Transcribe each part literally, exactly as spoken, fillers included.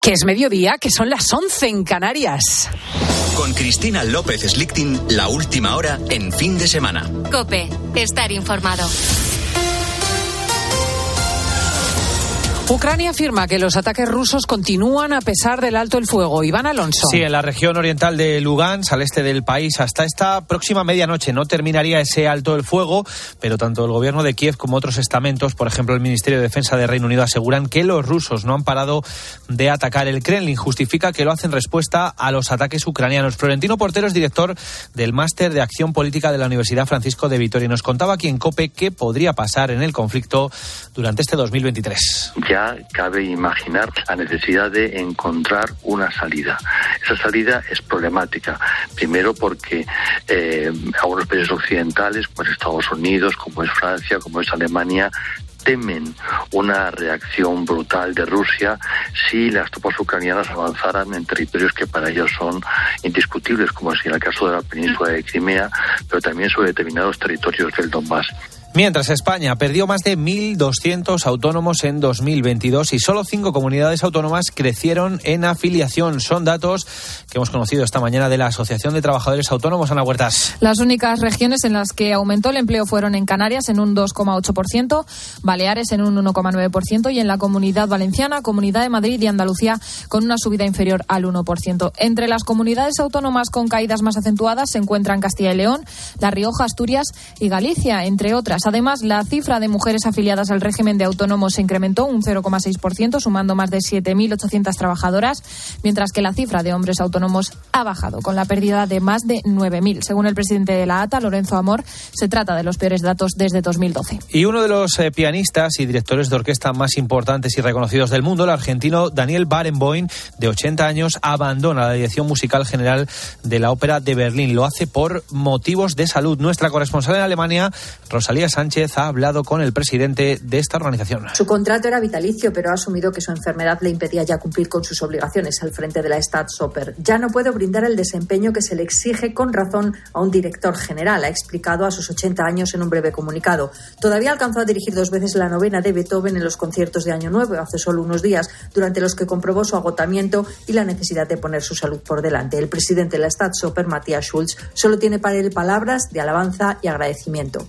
Que es mediodía, que son las once en Canarias. Con Cristina López Slichting, la última hora en Fin de Semana. COPE, estar informado. Ucrania afirma que los ataques rusos continúan a pesar del alto el fuego. Iván Alonso. Sí, en la región oriental de Lugansk, al este del país, hasta esta próxima medianoche no terminaría ese alto el fuego, pero tanto el gobierno de Kiev como otros estamentos, por ejemplo el Ministerio de Defensa de Reino Unido, aseguran que los rusos no han parado de atacar. El Kremlin justifica que lo hacen en respuesta a los ataques ucranianos. Florentino Portero es director del Máster de Acción Política de la Universidad Francisco de Vitoria y nos contaba aquí en COPE qué podría pasar en el conflicto durante este dos mil veintitrés. Ya cabe imaginar la necesidad de encontrar una salida. Esa salida es problemática. Primero porque eh, algunos países occidentales, como es Estados Unidos, como es Francia, como es Alemania, temen una reacción brutal de Rusia si las tropas ucranianas avanzaran en territorios que para ellos son indiscutibles, como es en el caso de la península de Crimea, pero también sobre determinados territorios del Donbass. Mientras España perdió más de mil doscientos autónomos en dos mil veintidós y solo cinco comunidades autónomas crecieron en afiliación. Son datos que hemos conocido esta mañana de la Asociación de Trabajadores Autónomos. Ana Huertas. Las únicas regiones en las que aumentó el empleo fueron en Canarias en un dos coma ocho por ciento, Baleares en un uno coma nueve por ciento y en la Comunidad Valenciana, Comunidad de Madrid y Andalucía con una subida inferior al uno por ciento. Entre las comunidades autónomas con caídas más acentuadas se encuentran Castilla y León, La Rioja, Asturias y Galicia, entre otras. Además, la cifra de mujeres afiliadas al régimen de autónomos se incrementó un cero coma seis por ciento, sumando más de siete mil ochocientas trabajadoras, mientras que la cifra de hombres autónomos ha bajado, con la pérdida de más de nueve mil. Según el presidente de la A T A, Lorenzo Amor, se trata de los peores datos desde dos mil doce. Y uno de los eh, pianistas y directores de orquesta más importantes y reconocidos del mundo, el argentino Daniel Barenboim, de ochenta años, abandona la dirección musical general de la Ópera de Berlín. Lo hace por motivos de salud. Nuestra corresponsal en Alemania, Rosalía Sánchez, ha hablado con el presidente de esta organización. Su contrato era vitalicio, pero ha asumido que su enfermedad le impedía ya cumplir con sus obligaciones al frente de la Staatsoper. Ya no puede brindar el desempeño que se le exige con razón a un director general, ha explicado a sus ochenta años en un breve comunicado. Todavía alcanzó a dirigir dos veces la novena de Beethoven en los conciertos de Año Nuevo, hace solo unos días, durante los que comprobó su agotamiento y la necesidad de poner su salud por delante. El presidente de la Staatsoper, Matthias Schulz, solo tiene para él palabras de alabanza y agradecimiento.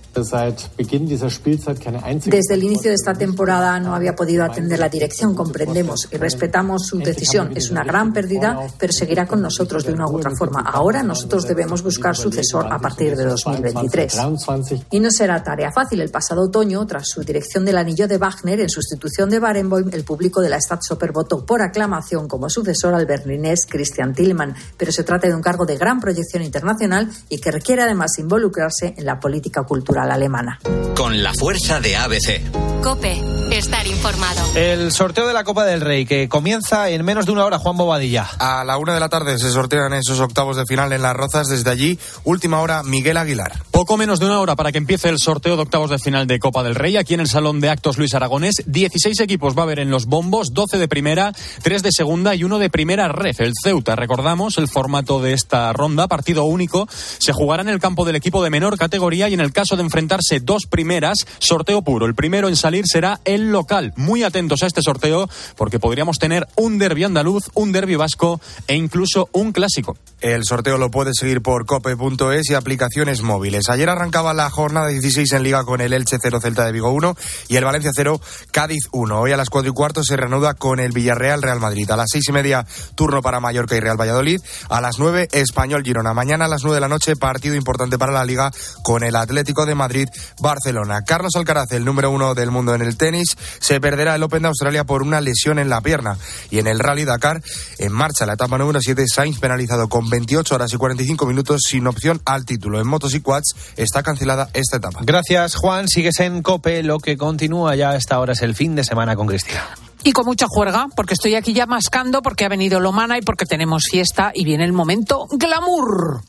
Desde el inicio de esta temporada no había podido atender la dirección, comprendemos y respetamos su decisión. Es una gran pérdida, pero seguirá con nosotros de una u otra forma. Ahora nosotros debemos buscar sucesor a partir de dos mil veintitrés. Y no será tarea fácil. El pasado otoño, tras su dirección del anillo de Wagner, en sustitución de Barenboim, el público de la Staatsoper votó por aclamación como sucesor al berlinés Christian Tillmann. Pero se trata de un cargo de gran proyección internacional y que requiere además involucrarse en la política cultural alemana. Con la fuerza de A B C. COPE, estar informado. El sorteo de la Copa del Rey, que comienza en menos de una hora, Juan Bobadilla. A la una de la tarde se sortean esos octavos de final en Las Rozas. Desde allí, última hora, Miguel Aguilar. Poco menos de una hora para que empiece el sorteo de octavos de final de Copa del Rey. Aquí en el Salón de Actos Luis Aragonés, dieciséis equipos va a haber en los bombos, doce de primera, tres de segunda y uno de primera ref. El Ceuta, recordamos el formato de esta ronda, partido único, se jugará en el campo del equipo de menor categoría y en el caso de enfrentarse dos primeras, sorteo puro. El primero en salir será el local. Muy atentos a este sorteo porque podríamos tener un derbi andaluz, un derbi vasco e incluso un clásico. El sorteo lo puedes seguir por cope punto es y aplicaciones móviles. Ayer arrancaba la jornada dieciséis en Liga con el Elche cero, Celta de Vigo uno y el Valencia cero, Cádiz uno. Hoy a las cuatro y cuarto se reanuda con el Villarreal Real Madrid. A las seis y media turno para Mallorca y Real Valladolid. A las nueve Español Girona. Mañana a las nueve de la noche partido importante para la Liga con el Atlético de Madrid Barcelona. Carlos Alcaraz, el número uno del mundo en el tenis, se perderá el Open de Australia por una lesión en la pierna. Y en el Rally Dakar, en marcha la etapa número siete, Sainz penalizado con veintiocho horas y cuarenta y cinco minutos sin opción al título. En motos y quads está cancelada esta etapa. Gracias, Juan. Sigues en COPE. Lo que continúa ya a esta hora es el fin de semana con Cristina. Y con mucha juerga, porque estoy aquí ya mascando, porque ha venido Lomana y porque tenemos fiesta y viene el momento glamour.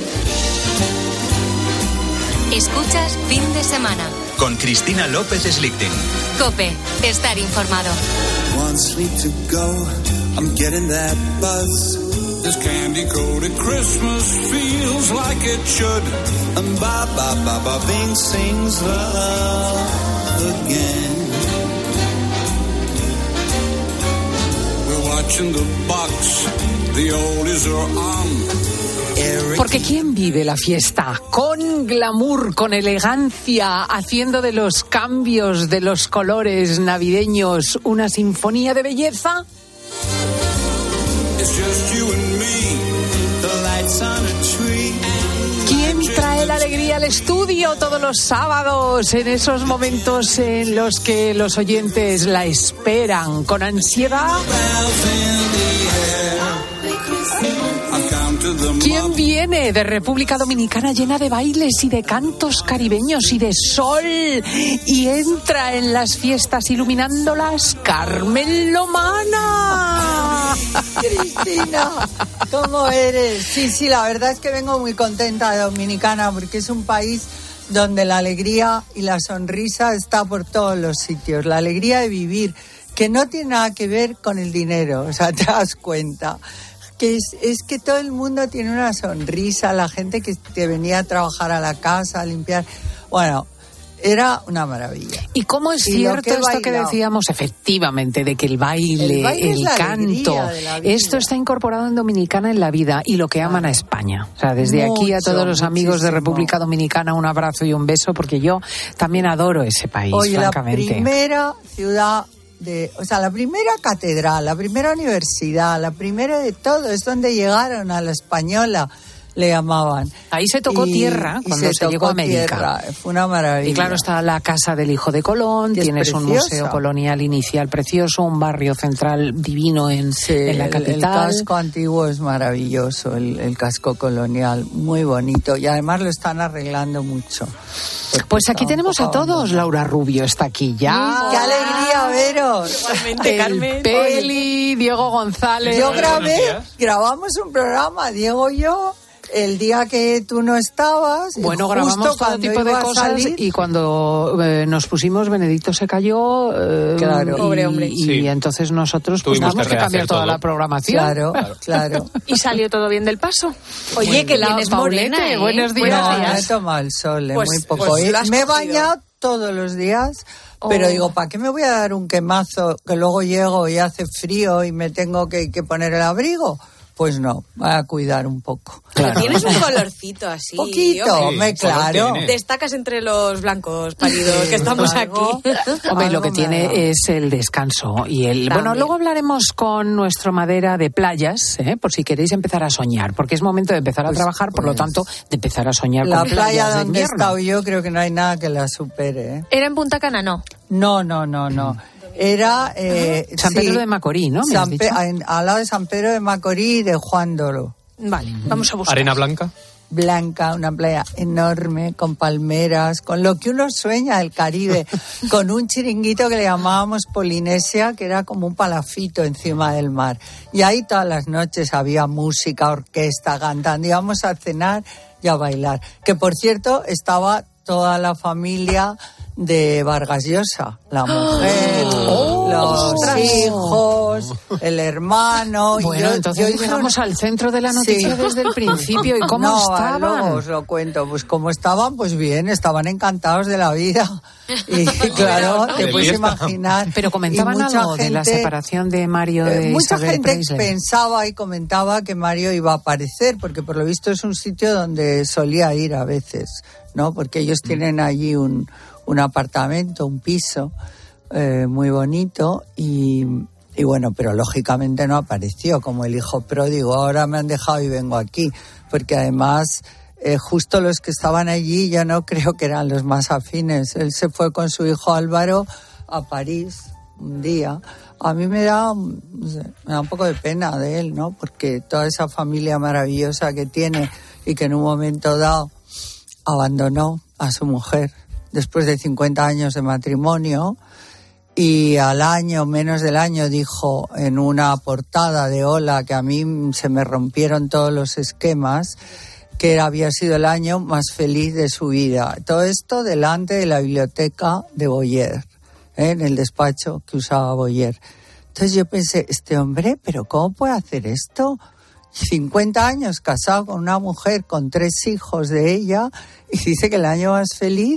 Escuchas Fin de Semana. Con Cristina López Slichting. COPE, estar informado. One sleep to go, I'm getting that buzz. This candy-coated Christmas feels like it should. And ba ba ba ba Bing sings love again. watching the box. The oldies are on. Porque ¿quién vive la fiesta? Con glamour, con elegancia, haciendo de los cambios de los colores navideños una sinfonía de belleza. ¿Quién trae la alegría al estudio todos los sábados en esos momentos en los que los oyentes la esperan con ansiedad? ¿Quién viene de República Dominicana llena de bailes y de cantos caribeños y de sol y entra en las fiestas iluminándolas? ¡Carmen Lomana! Cristina, ¿cómo eres? Sí, sí, la verdad es que vengo muy contenta de Dominicana porque es un país donde la alegría y la sonrisa está por todos los sitios. La alegría de vivir, que no tiene nada que ver con el dinero, o sea, te das cuenta. Que es, es que todo el mundo tiene una sonrisa, la gente que te venía a trabajar a la casa, a limpiar. Bueno, era una maravilla. ¿Y cómo es y cierto esto bailado, que decíamos efectivamente de que el baile, el, baile el canto, esto está incorporado en Dominicana en la vida y lo que aman a España? O sea, desde mucho, aquí a todos los amigos muchísimo. de República Dominicana un abrazo y un beso porque yo también adoro ese país, Oye, francamente. La primera ciudad de, o sea, la primera catedral, la primera universidad, la primera de todo, es donde llegaron a la española, le llamaban. Ahí se tocó y, tierra cuando se, se llegó a América. Tierra. Fue una maravilla. Y claro, está la casa del hijo de Colón, tienes un museo colonial inicial precioso, un barrio central divino en, sí, en la capital. El, el casco antiguo es maravilloso, el, el casco colonial, muy bonito, y además lo están arreglando mucho. Pues aquí tenemos a todos. Laura Rubio está aquí ya. ¡Qué alegría veros! Igualmente, el Carmen. Peli, Diego González. Yo grabé, grabamos un programa, Diego y yo, el día que tú no estabas. Bueno, grabamos todo tipo de cosas y cuando eh, nos pusimos, Benedicto se cayó. Eh, claro. Y, Pobre hombre. Y, sí. y entonces nosotros pues, tuvimos que cambiar toda todo. la programación. Claro, claro. Y salió todo bien del paso. Oye, bueno, que la vienes morena, ¿eh? Buenos días. No, no he tomado el sol, eh, pues, muy poco. Pues me he bañado todos los días. Oh. Pero digo, ¿para qué me voy a dar un quemazo que luego llego y hace frío y me tengo que, que poner el abrigo? Pues no, voy a cuidar un poco. Claro. Tienes un colorcito así. Poquito, me claro. Destacas entre los blancos pálidos sí, que estamos algo, aquí. Hombre, lo que tiene es el descanso y el. También. Bueno, luego hablaremos con nuestro Madera de playas, ¿eh? Por si queréis empezar a soñar, porque es momento de empezar pues, a trabajar, por pues, lo tanto, de empezar a soñar la con playa playas de donde he estado yo, creo que no hay nada que la supere. ¿eh? ¿Era en Punta Cana, no? No, no, no, no. Mm. Era eh, San Pedro sí, de Macorís, ¿no? San Pe- en, al lado de San Pedro de Macorís y de Juan Dolo. Vale, vamos a buscar. ¿Arena blanca? Blanca, una playa enorme, con palmeras, con lo que uno sueña del Caribe, con un chiringuito que le llamábamos Polinesia, que era como un palafito encima del mar. Y ahí todas las noches había música, orquesta, cantando, íbamos a cenar y a bailar. Que por cierto, estaba toda la familia de Vargas Llosa, la mujer, oh, los ostras. hijos, el hermano. Bueno, yo, entonces yo llegamos una... al centro de la noticia sí. desde el principio. ¿Y cómo no, estaban? No, os lo cuento. Pues cómo estaban, pues bien, estaban encantados de la vida. Y claro, te puedes imaginar. Pero comentaban algo gente, de la separación de Mario de eh, Mucha Isabel gente Preisler. pensaba y comentaba que Mario iba a aparecer, porque por lo visto es un sitio donde solía ir a veces, ¿no? Porque ellos tienen allí un... un apartamento, un piso eh, muy bonito y, y bueno, pero lógicamente no apareció como el hijo pródigo. Ahora me han dejado y vengo aquí, porque además eh, justo los que estaban allí yo no creo que eran los más afines. Él se fue con su hijo Álvaro a París un día. A mí me da, no sé, me da un poco de pena de él, ¿no? Porque toda esa familia maravillosa que tiene y que en un momento dado abandonó a su mujer después de cincuenta años de matrimonio, y al año, menos del año, dijo en una portada de Hola que a mí se me rompieron todos los esquemas, que había sido el año más feliz de su vida. Todo esto delante de la biblioteca de Boyer, ¿eh? En el despacho que usaba Boyer. Entonces yo pensé, este hombre, ¿pero cómo puede hacer esto? cincuenta años casado con una mujer, con tres hijos de ella, y dice que el año más feliz.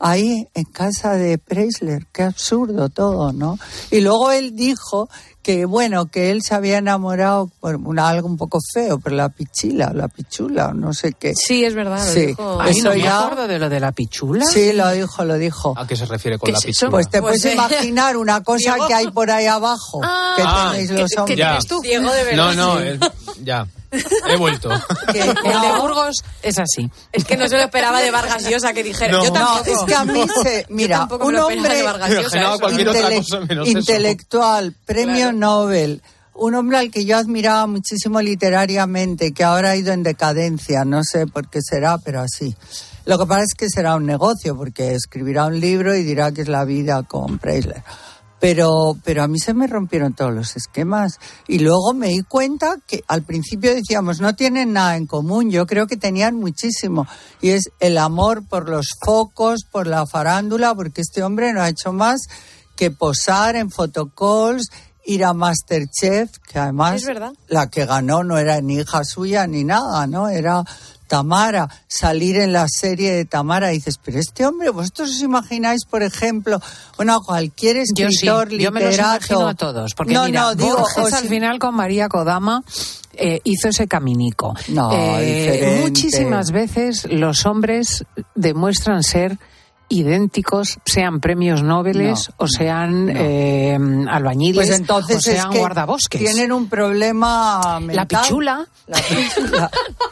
ahí en casa de Preisler. Qué absurdo todo, ¿no? Y luego él dijo que, bueno, que él se había enamorado por una, algo un poco feo, pero la pichila, la pichula, no sé qué. Sí, es verdad, lo sí. dijo. Ay, Eso no me ya... acuerdo de lo de la pichula. Sí, lo dijo, lo dijo. ¿A qué se refiere con la es pichula? Pues te Pues puedes sí. imaginar una cosa que hay por ahí abajo, Ah, que ah, tenéis los ¿Qué hombres. Ya. tienes tú? Diego, de verdad. No, no, es- ya. He vuelto. Que- El de no, Burgos es así. Es que no se lo esperaba de Vargas Llosa que dijera. No. Yo no, tampoco. es que a mí se... Mira, Yo tampoco un me lo esperaba hombre de Vargas Llosa, Imaginaba eso. cualquier otra intele- cosa menos eso. intelectual, premio Claro. Nobel, un hombre al que yo admiraba muchísimo literariamente, que ahora ha ido en decadencia, no sé por qué será, pero así. Lo que pasa es que será un negocio, porque escribirá un libro y dirá que es la vida con Preisler. Pero, pero a mí se me rompieron todos los esquemas. Y luego me di cuenta que al principio decíamos, no tienen nada en común. Yo creo que tenían muchísimo. Y es el amor por los focos, por la farándula, porque este hombre no ha hecho más que posar en photocalls, ir a MasterChef, que además Es verdad. la que ganó no era ni hija suya ni nada, ¿no? Era Tamara, salir en la serie de Tamara. Y dices, pero este hombre, vosotros os imagináis, por ejemplo, bueno, cualquier Yo sí, escritor, yo me los literato... imagino a todos. Porque no, mira, no, digo, Borges os- al final con María Kodama eh, hizo ese caminico. No, Eh, diferente. muchísimas veces los hombres demuestran ser idénticos, sean premios Nobel No, o sean no. eh, albañiles Pues entonces o sean es que guardabosques. tienen un problema mental. La pichula. La pichula.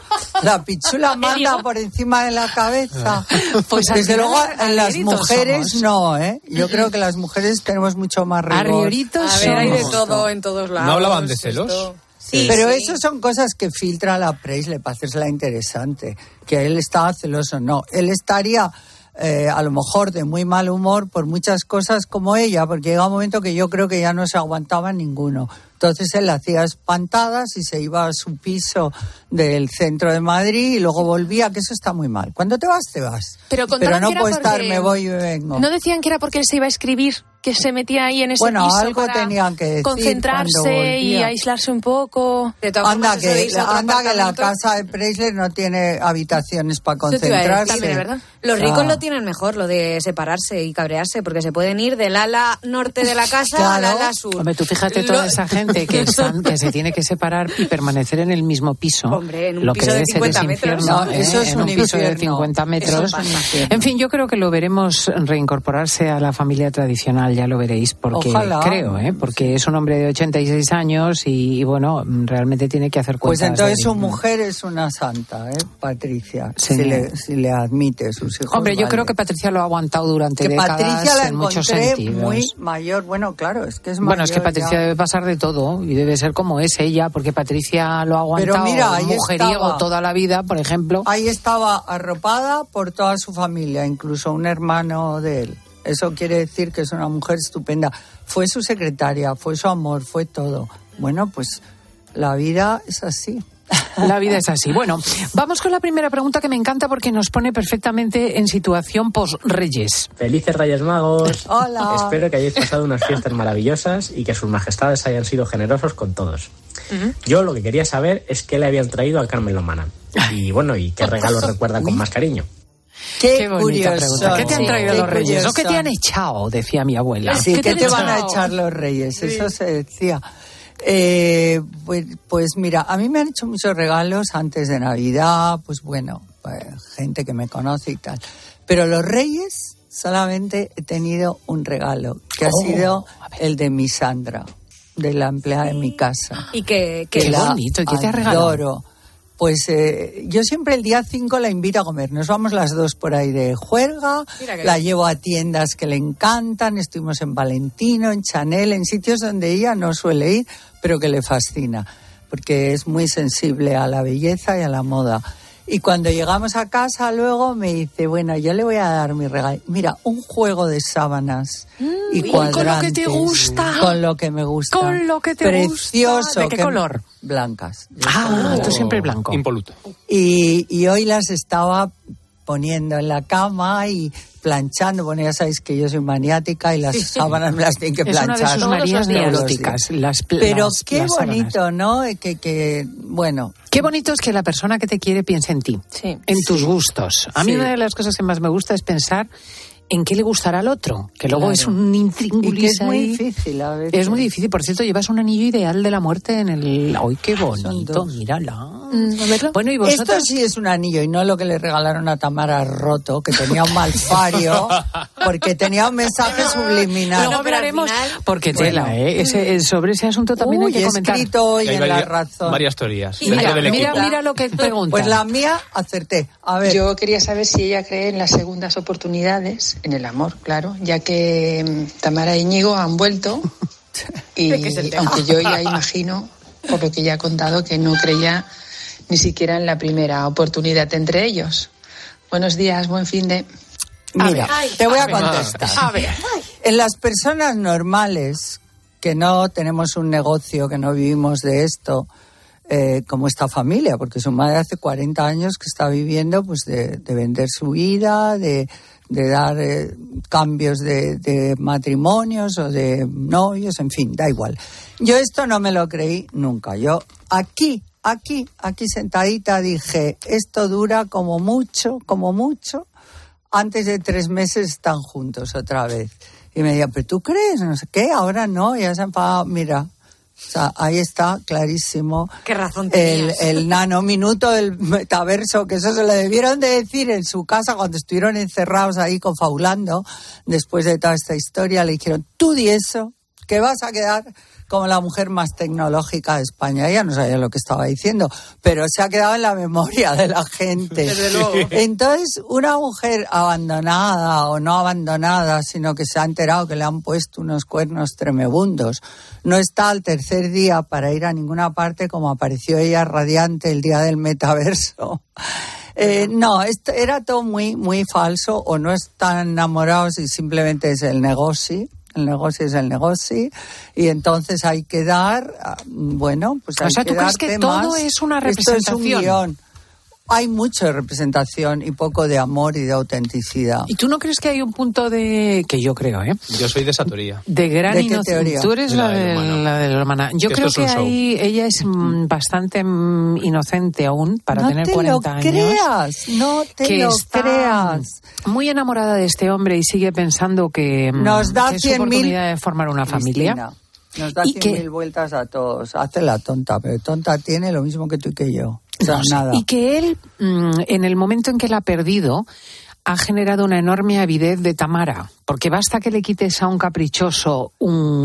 La pichula manda por encima de la cabeza. Pues al Desde final, luego en las arrieritos mujeres somos. no, ¿eh? Yo creo que las mujeres tenemos mucho más rigor. Arrieritos A ver, hay de somos. todo en todos lados. ¿No hablaban de celos? Esto- Sí, pero eso son cosas que filtra la Preisler para hacersela interesante. Que él estaba celoso, no. Él estaría eh, a lo mejor de muy mal humor por muchas cosas como ella, porque llega un momento que yo creo que ya no se aguantaba ninguno. Entonces él hacía espantadas y se iba a su piso del centro de Madrid y luego volvía, que eso está muy mal. Cuando te vas, te vas. Pero contaban no que era puedo estar, porque- me voy y vengo. ¿No decían que era porque él se iba a escribir? Que se metía ahí en ese Bueno, piso algo para tenían que decir cuando concentrarse y volvía. aislarse un poco. De todas Anda, formas, eso de que, irse a otro anda que la apartamento- casa de Preisler no tiene habitaciones para Eso te iba a decir, concentrarse. también, ¿verdad? Los O sea, ricos lo tienen mejor, lo de separarse y cabrearse, porque se pueden ir del ala norte de la casa al Claro. ala sur. Hombre, tú fíjate toda Lo- esa gente que, están, que se tiene que separar y permanecer en el mismo piso. Hombre, en un Lo piso que de debe ser cincuenta ese metros. infierno, No, ¿eh? eso es en un un piso de infierno. cincuenta metros. Eso es un infierno. En fin, yo creo que lo veremos reincorporarse a la familia tradicional, ya lo veréis, porque Ojalá. creo, ¿eh? Porque es un hombre de ochenta y seis años y, y, bueno, realmente tiene que hacer Pues cuentas. entonces de- su mujer es una santa, ¿eh? Patricia, Sí. si, le, si le admite sus hijos. Hombre, yo vale. creo que Patricia lo ha aguantado durante Que décadas Patricia la en muchos encontré sentidos. muy mayor. Bueno, claro, es que es mayor. Bueno, es que Patricia ya. debe pasar de todo y debe ser como es ella, porque Patricia lo ha aguantado mira, ahí mujeriego estaba. toda la vida, por ejemplo. Ahí estaba arropada por toda su familia, incluso un hermano de él. Eso quiere decir que es una mujer estupenda. Fue su secretaria, fue su amor, fue todo. Bueno, pues la vida es así. La vida es así. Bueno, vamos con la primera pregunta que me encanta porque nos pone perfectamente en situación post-Reyes. Felices Reyes Magos. Hola. Espero que hayáis pasado unas fiestas maravillosas y que sus majestades hayan sido generosos con todos. Yo lo que quería saber es qué le habían traído a Carmen Lomana. Y bueno, y qué regalos recuerda con más cariño. Qué, Qué bonita curioso. pregunta. ¿Qué te han traído Qué los Reyes? ¿O qué te curioso. han echado? Decía mi abuela. Sí, ¿qué, ¿Qué te, han van a echado? echar los Reyes? Eso se decía. Eh, pues, pues mira, a mí me han hecho muchos regalos antes de Navidad, pues bueno, pues, gente que me conoce y tal. Pero los Reyes solamente he tenido un regalo, que ha Oh, sido el de mi Sandra, de la empleada de mi casa. Y que, Que que Qué la bonito, ¿y qué te ha regalado? adoro. Pues eh, yo siempre el día cinco la invito a comer. Nos vamos las dos por ahí de juerga, Mira qué la bien. llevo a tiendas que le encantan, estuvimos en Valentino, en Chanel, en sitios donde ella no suele ir, pero que le fascina, porque es muy sensible a la belleza y a la moda. Y cuando llegamos a casa luego me dice, bueno, yo le voy a dar mi regalo. Mira, un juego de sábanas y y con lo que cuadrantes. te gusta. Con lo que me gusta. Con lo que te Precioso. gusta. ¿De qué que- color? Blancas. Yo Ah, soy tú siempre blanco. Impoluto. y, y hoy las estaba poniendo en la cama y planchando. Bueno, ya sabéis que yo soy maniática y las sábanas me las tienen que Es una planchar. de sus todos manías los días. neuróticas. Las, pl- Pero las- qué las sábanas. bonito, ¿no? Que, que, bueno, Qué bonito es que la persona que te quiere piense en ti, Sí. en tus gustos. A mí Sí. una de las cosas que más me gusta es pensar en qué le gustará al otro, que luego Claro. es un intríngulis Y que es muy ahí. difícil a veces. Es muy difícil. Por cierto, llevas un anillo ideal de la muerte en el... ¡Ay, qué bonito! dos. Mírala. Mm, a verlo. Bueno, y Esto vosotros... sí es un anillo y no lo que le regalaron a Tamara Roto, que tenía un malfario, porque tenía un mensaje subliminal. Luego pero al hablaremos, final- porque Bueno. tela, ¿eh? Ese, sobre ese asunto también Uy, hay que he comentar. escrito hoy Hay en La varias- Razón. varias teorías. Mira, dentro del mira, equipo. mira lo que pregunta. Pues la mía acerté. A ver. Yo quería saber si ella cree en las segundas oportunidades, en el amor, claro, ya que mm, Tamara y Íñigo han vuelto y Es que es el tema. aunque yo ya imagino, por lo que ya ha contado, que no creía ni siquiera en la primera oportunidad entre ellos. Buenos días, buen fin de... Mira, Ay, te voy a a ver. contestar. A ver. En las personas normales, que no tenemos un negocio, que no vivimos de esto, eh, como esta familia, porque su madre hace cuarenta años que está viviendo pues de, de vender su vida, de, de dar eh, cambios de, de matrimonios o de novios, en fin, da igual. Yo esto no me lo creí nunca. Yo aquí, aquí, aquí sentadita dije, esto dura como mucho, como mucho, antes de tres meses están juntos otra vez. Y me decía, ¿pero tú crees? No sé qué, ahora no, ya se han pagado, mira. O sea, ahí está clarísimo. Qué razón El, tenías. el nanominuto del metaverso, que eso se lo debieron de decir en su casa cuando estuvieron encerrados ahí confabulando. Después de toda esta historia le dijeron, tú di eso, que vas a quedar como la mujer más tecnológica de España. Ella no sabía lo que estaba diciendo, pero se ha quedado en la memoria de la gente. Desde luego. Entonces, una mujer abandonada o no abandonada, sino que se ha enterado que le han puesto unos cuernos tremebundos, no está al tercer día para ir a ninguna parte como apareció ella radiante el día del metaverso. Eh, no, esto era todo muy, muy falso, o no están enamorados y simplemente es el negocio. El negocio es el negocio y entonces hay que dar, bueno, pues hay O sea, que ¿tú crees dar que temas. todo es una Esto es un representación? guión. Hay mucho de representación y poco de amor y de autenticidad. ¿Y tú no crees que hay un punto de... que yo creo, ¿eh? Yo soy de esa teoría. De gran ¿De qué inocencia. teoría? Tú eres La la, del de, humano. la del hermana. Yo Que creo esto es que un show. ahí ella es mm, bastante mm, inocente aún para no tener te cuarenta lo años. creas, no te que lo está creas. muy enamorada de este hombre y sigue pensando que, mm, Nos da que es su cien mil oportunidad de formar una familia. Cristina, nos da Y cien que- mil vueltas a todos. Hace la tonta, pero tonta tiene lo mismo que tú y que yo. O sea, No sé. nada. Y que él, mm, en el momento en que la ha perdido, ha generado una enorme avidez de Tamara. Porque basta que le quites a un caprichoso un,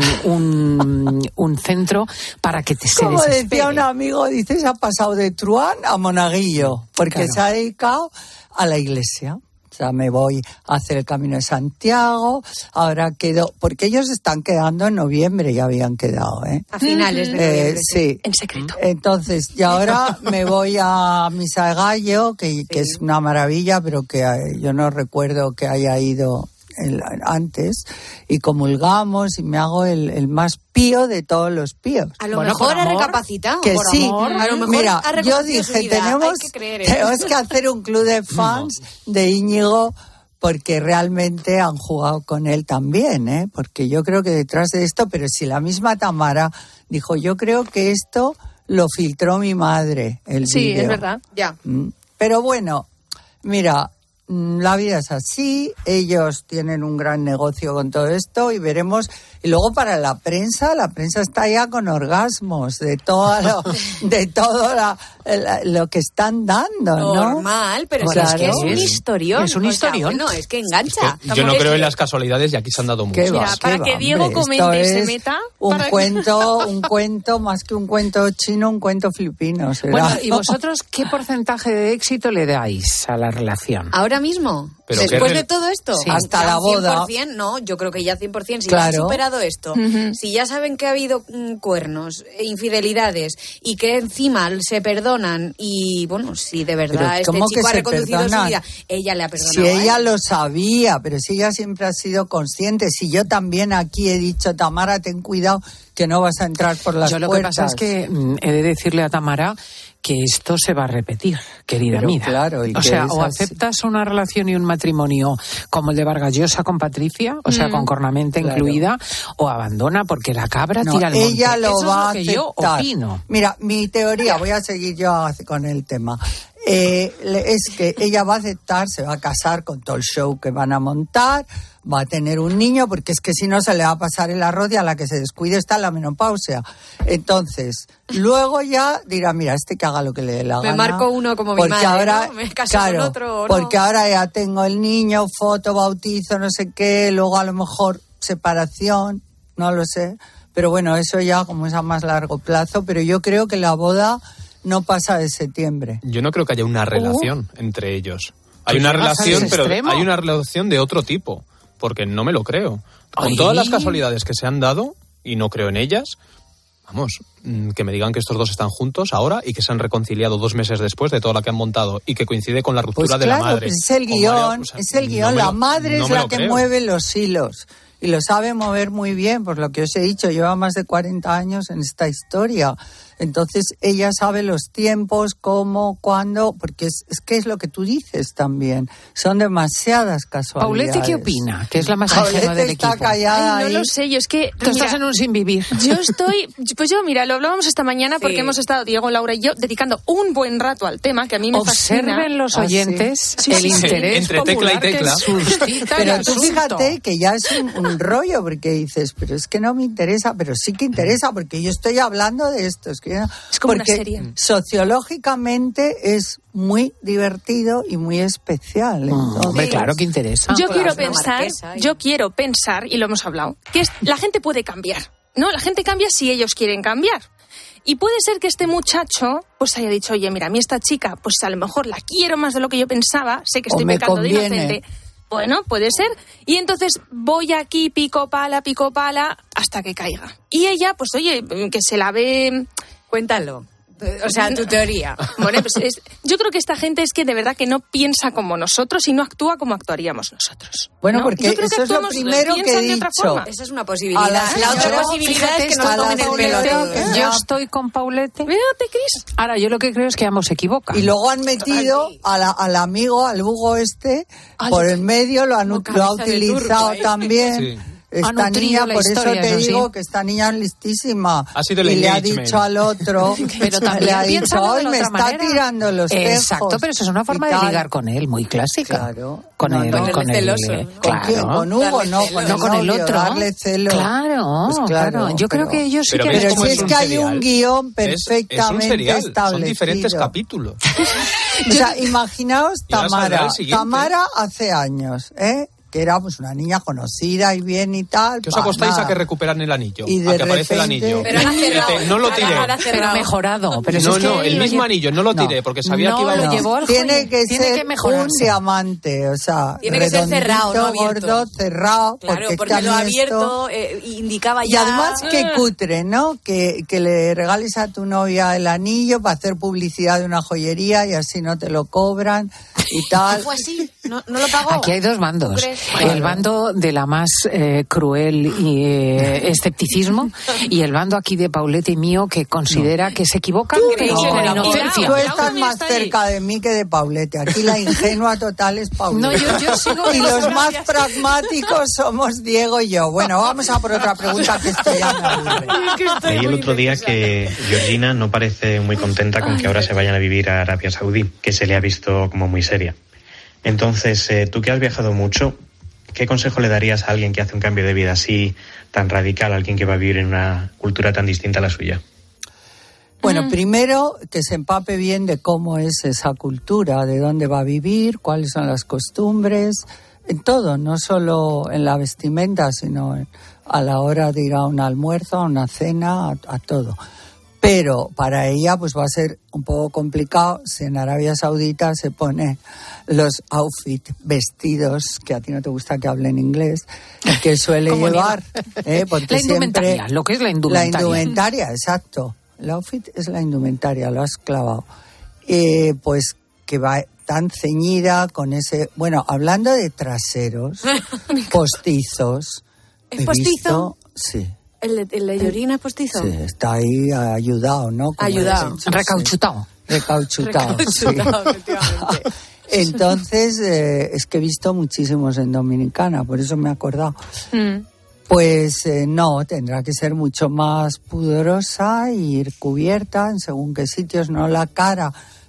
un, un centro para que te se Como desespere. decía un amigo, dice, se ha pasado de Truán a Monaguillo, porque Claro. se ha dedicado a la iglesia. O sea, me voy a hacer el Camino de Santiago, ahora quedo, porque ellos están quedando en noviembre, ya habían quedado, ¿eh? A finales de Eh, noviembre. sí. En secreto. Entonces, y ahora me voy a Misa de Gallo, que, que es una maravilla, pero que eh, yo no recuerdo que haya ido el- antes, y comulgamos y me hago el, el más pío de todos los píos. A lo Bueno, mejor por ha amor, recapacitado. Que por sí, amor. A lo mejor mira, ha yo reconocido su dije, vida. tenemos, Hay que creer en tenemos eso. que hacer un club de fans de Íñigo, porque realmente han jugado con él también, ¿eh? Porque yo creo que detrás de esto, pero si la misma Tamara dijo, yo creo que esto lo filtró mi madre, el Sí, vídeo. es verdad. Ya. Mm, Pero bueno, mira, mm, la vida es así, ellos tienen un gran negocio con todo esto y veremos. Y luego para la prensa, la prensa está ya con orgasmos de todo lo, de todo la- la- lo que están dando, ¿no? Normal, pero Bueno, es que es claro. un historión. Es un O sea, historión. bueno, es que engancha. Yo no creo en las casualidades y aquí se han dado ¿Qué muchas. va, Mira, qué para va, que Diego hombre? comente Esto y se es meta, Un para que- cuento, un cuento, más que un cuento chino, un cuento filipino. ¿será? Bueno, ¿y vosotros qué porcentaje de éxito le dais a la relación? Ahora mismo, Pero después qué- de todo esto, Sí. Hasta ya la un cien boda. por ciento, no, yo creo que ya cien por ciento, si Claro. ya han superado esto, Ujú. si ya saben que ha habido mm, cuernos, e infidelidades y que encima se perdonan y bueno, si de verdad Pero este ¿cómo chico que ha se reconducido su perdonan? vida, ella le ha perdonado. Si a ella él. lo sabía, pero si ella siempre ha sido consciente, si yo también aquí he dicho, Tamara, ten cuidado que no vas a entrar por las Yo lo puertas. que pasa es que mm, he de decirle a Tamara que esto se va a repetir, querida Pero mía. claro, y o que sea, es o así. aceptas una relación y un matrimonio como el de Vargas Llosa con Patricia, o sea, Mm. con cornamenta Claro. incluida, o abandona porque la cabra No, tira al monte. ella lo Eso va es lo que a yo aceptar. opino. Mira, mi teoría, voy a seguir yo con el tema. Eh, es que ella va a aceptar, se va a casar con todo el show que van a montar, va a tener un niño, porque es que si no se le va a pasar el arroz y a la que se descuide está en la menopausia. Entonces, luego ya dirá, mira, este que haga lo que le dé la Me gana. marco uno como mi porque madre, ahora, ¿no? Me caso claro, con otro, ¿no? porque ahora ya tengo el niño, foto, bautizo, no sé qué, luego a lo mejor separación, no lo sé. Pero bueno, eso ya como es a más largo plazo, pero yo creo que la boda no pasa de septiembre. Yo no creo que haya una relación uh. entre ellos. Hay una ¿Pasa relación, pero extremo? hay una relación de otro tipo, porque no me lo creo. Con Ay. todas las casualidades que se han dado, y no creo en ellas, vamos, que me digan que estos dos están juntos ahora y que se han reconciliado dos meses después de todo lo que han montado y que coincide con la ruptura pues de claro, la madre. Pues es el guión, María, o sea, es el guión. no La lo, madre no es me la lo que creo. mueve los hilos. Y lo sabe mover muy bien, por lo que os he dicho, lleva más de cuarenta años en esta historia. Entonces ella sabe los tiempos, cómo, cuándo, porque es, es que es lo que tú dices también. Son demasiadas casualidades. Paulette, ¿qué opina? Que es la más ingenua del está equipo. callada Ay, no ahí. lo sé, yo es que... Tú estás en un sin vivir. Yo estoy... Pues yo, mira, lo hablábamos esta mañana porque Sí. hemos estado, Diego, Laura y yo, dedicando un buen rato al tema, que a mí me fascina. Observen los Ah, oyentes sí. el Sí, sí, interés entre tecla y popular que tecla. suscita el Pero tú asunto. fíjate que ya es un, un rollo, porque dices, pero es que no me interesa, pero sí que interesa, porque yo estoy hablando de esto. Es, que yo- Es como una porque serie. sociológicamente es muy divertido y muy especial. Entonces, Hombre, claro que interesa. Yo Ah, quiero claro, una pensar, marquesa, y- yo quiero pensar, y lo hemos hablado, que es- la gente puede cambiar, ¿no? La gente cambia si ellos quieren cambiar. Y puede ser que este muchacho pues haya dicho, oye, mira, a mí esta chica, pues a lo mejor la quiero más de lo que yo pensaba, sé que O estoy me pecando de conviene. inocente. Bueno, puede ser. Y entonces voy aquí, pico pala, pico pala, hasta que caiga. Y ella, pues oye, que se la ve... Cuéntalo. O sea, tu teoría. Bueno, pues es- yo creo que esta gente es que de verdad que no piensa como nosotros y no actúa como actuaríamos nosotros. Bueno, ¿no? porque Yo creo que eso es lo actuamos, primero que he piensan de otra dicho. forma. Esa es una A posibilidad. la La señora, otra posibilidad es que nos fíjate, tomen el pelo a Paulette, todos. que Yo estoy con Paulette. Véate, Cris. Ahora, yo lo que creo es que ambos se equivocan. Y luego han metido a la- al amigo, al Hugo este, Ay, por yo- el medio, lo, han, como lo ha cabeza de turco utilizado ahí. también. Sí. Esta Ha nutrido niña, la por historia, eso te eso sí. digo que esta niña es listísima. Ha sido el y le ha engagement. dicho al otro, Pero también le ha dicho, piénsalo de hoy la me otra está manera. tirando los tejos. Exacto, pero eso es una forma y de tal. ligar con él, muy clásica. Claro. Con No, él, no, con darle él. celoso. eh, ¿Con claro. quién? Con Hugo, Darle no, celos. con No con el novio, otro. darle celos. Claro, Pues claro, claro. Yo pero- creo que ellos sí Pero que ves Pero cómo si es es un que hay serial. un guión Es- es un perfectamente serial, establecido. son diferentes capítulos. O sea, imaginaos Y ahora saldrá Tamara. el siguiente. Tamara hace años, ¿eh? Que era pues una niña conocida y bien y tal. ¿Qué os pa, apostáis nada. a que recuperan el anillo? Y de a que aparece el repente- anillo. Pero ahora Y cerrado. dice, no lo tiré. Ahora- ahora Pero cerrado. mejorado. Pero no, es que no, él el lo mismo lle- anillo, no lo tiré, No. porque sabía No que iba a lo durar. llevó al Tiene joye. que Tiene ser que un mejorarse. diamante, o sea, Tiene que ser cerrado, no redondito, abierto. gordo, cerrado. Claro, porque, porque es que lo a mí abierto esto- eh, indicaba Y ya... además, qué Ah. cutre, ¿no? Que, que le regales a tu novia el anillo para hacer publicidad de una joyería y así no te lo cobran y tal. ¿Fue así? ¿No, no lo pagó? Aquí hay dos bandos. ¿Tú crees? El bando de la más eh, cruel y, eh, escepticismo y el bando aquí de Paulette y mío que considera que se equivocan pero crees en con el amor. inocencia. Tú Laura estás también más está ahí. cerca de mí que de Paulette. Aquí la ingenua total es Paulette. No, yo- yo sigo- Y los más pragmáticos somos Diego y yo. Bueno, vamos a por otra pregunta que esto ya me aburre. Leí el otro día que Georgina no parece muy contenta con que ahora se vayan a vivir a Arabia Saudí, que se le ha visto como muy seria. Entonces, eh, tú que has viajado mucho, ¿qué consejo le darías a alguien que hace un cambio de vida así tan radical, a alguien que va a vivir en una cultura tan distinta a la suya? Bueno, primero que se empape bien de cómo es esa cultura, de dónde va a vivir, cuáles son las costumbres, en todo, no solo en la vestimenta, sino en- a la hora de ir a un almuerzo, a una cena, a, a todo. Pero para ella pues va a ser un poco complicado si en Arabia Saudita se pone los outfits, vestidos, que a ti no te gusta que hable en inglés, que suele Como llevar. ¿eh? Porque La indumentaria, siempre- lo que es la indumentaria. La indumentaria, exacto. El outfit es la indumentaria, lo has clavado. Eh, pues que va tan ceñida con ese... Bueno, hablando de traseros, postizos... ¿Es he postizo? visto- sí. ¿El de, el de Georgina es postizo? Sí, está ahí ayudado, ¿no? Como Ayudado. has dicho, sí. Recauchutado. Recauchutado, sí. Recauchutado, efectivamente. Entonces, eh, es que he visto muchísimos en Dominicana, por eso me he acordado. Mm. Pues eh, no, tendrá que ser mucho más pudorosa y ir cubierta en según qué sitios, no la cara,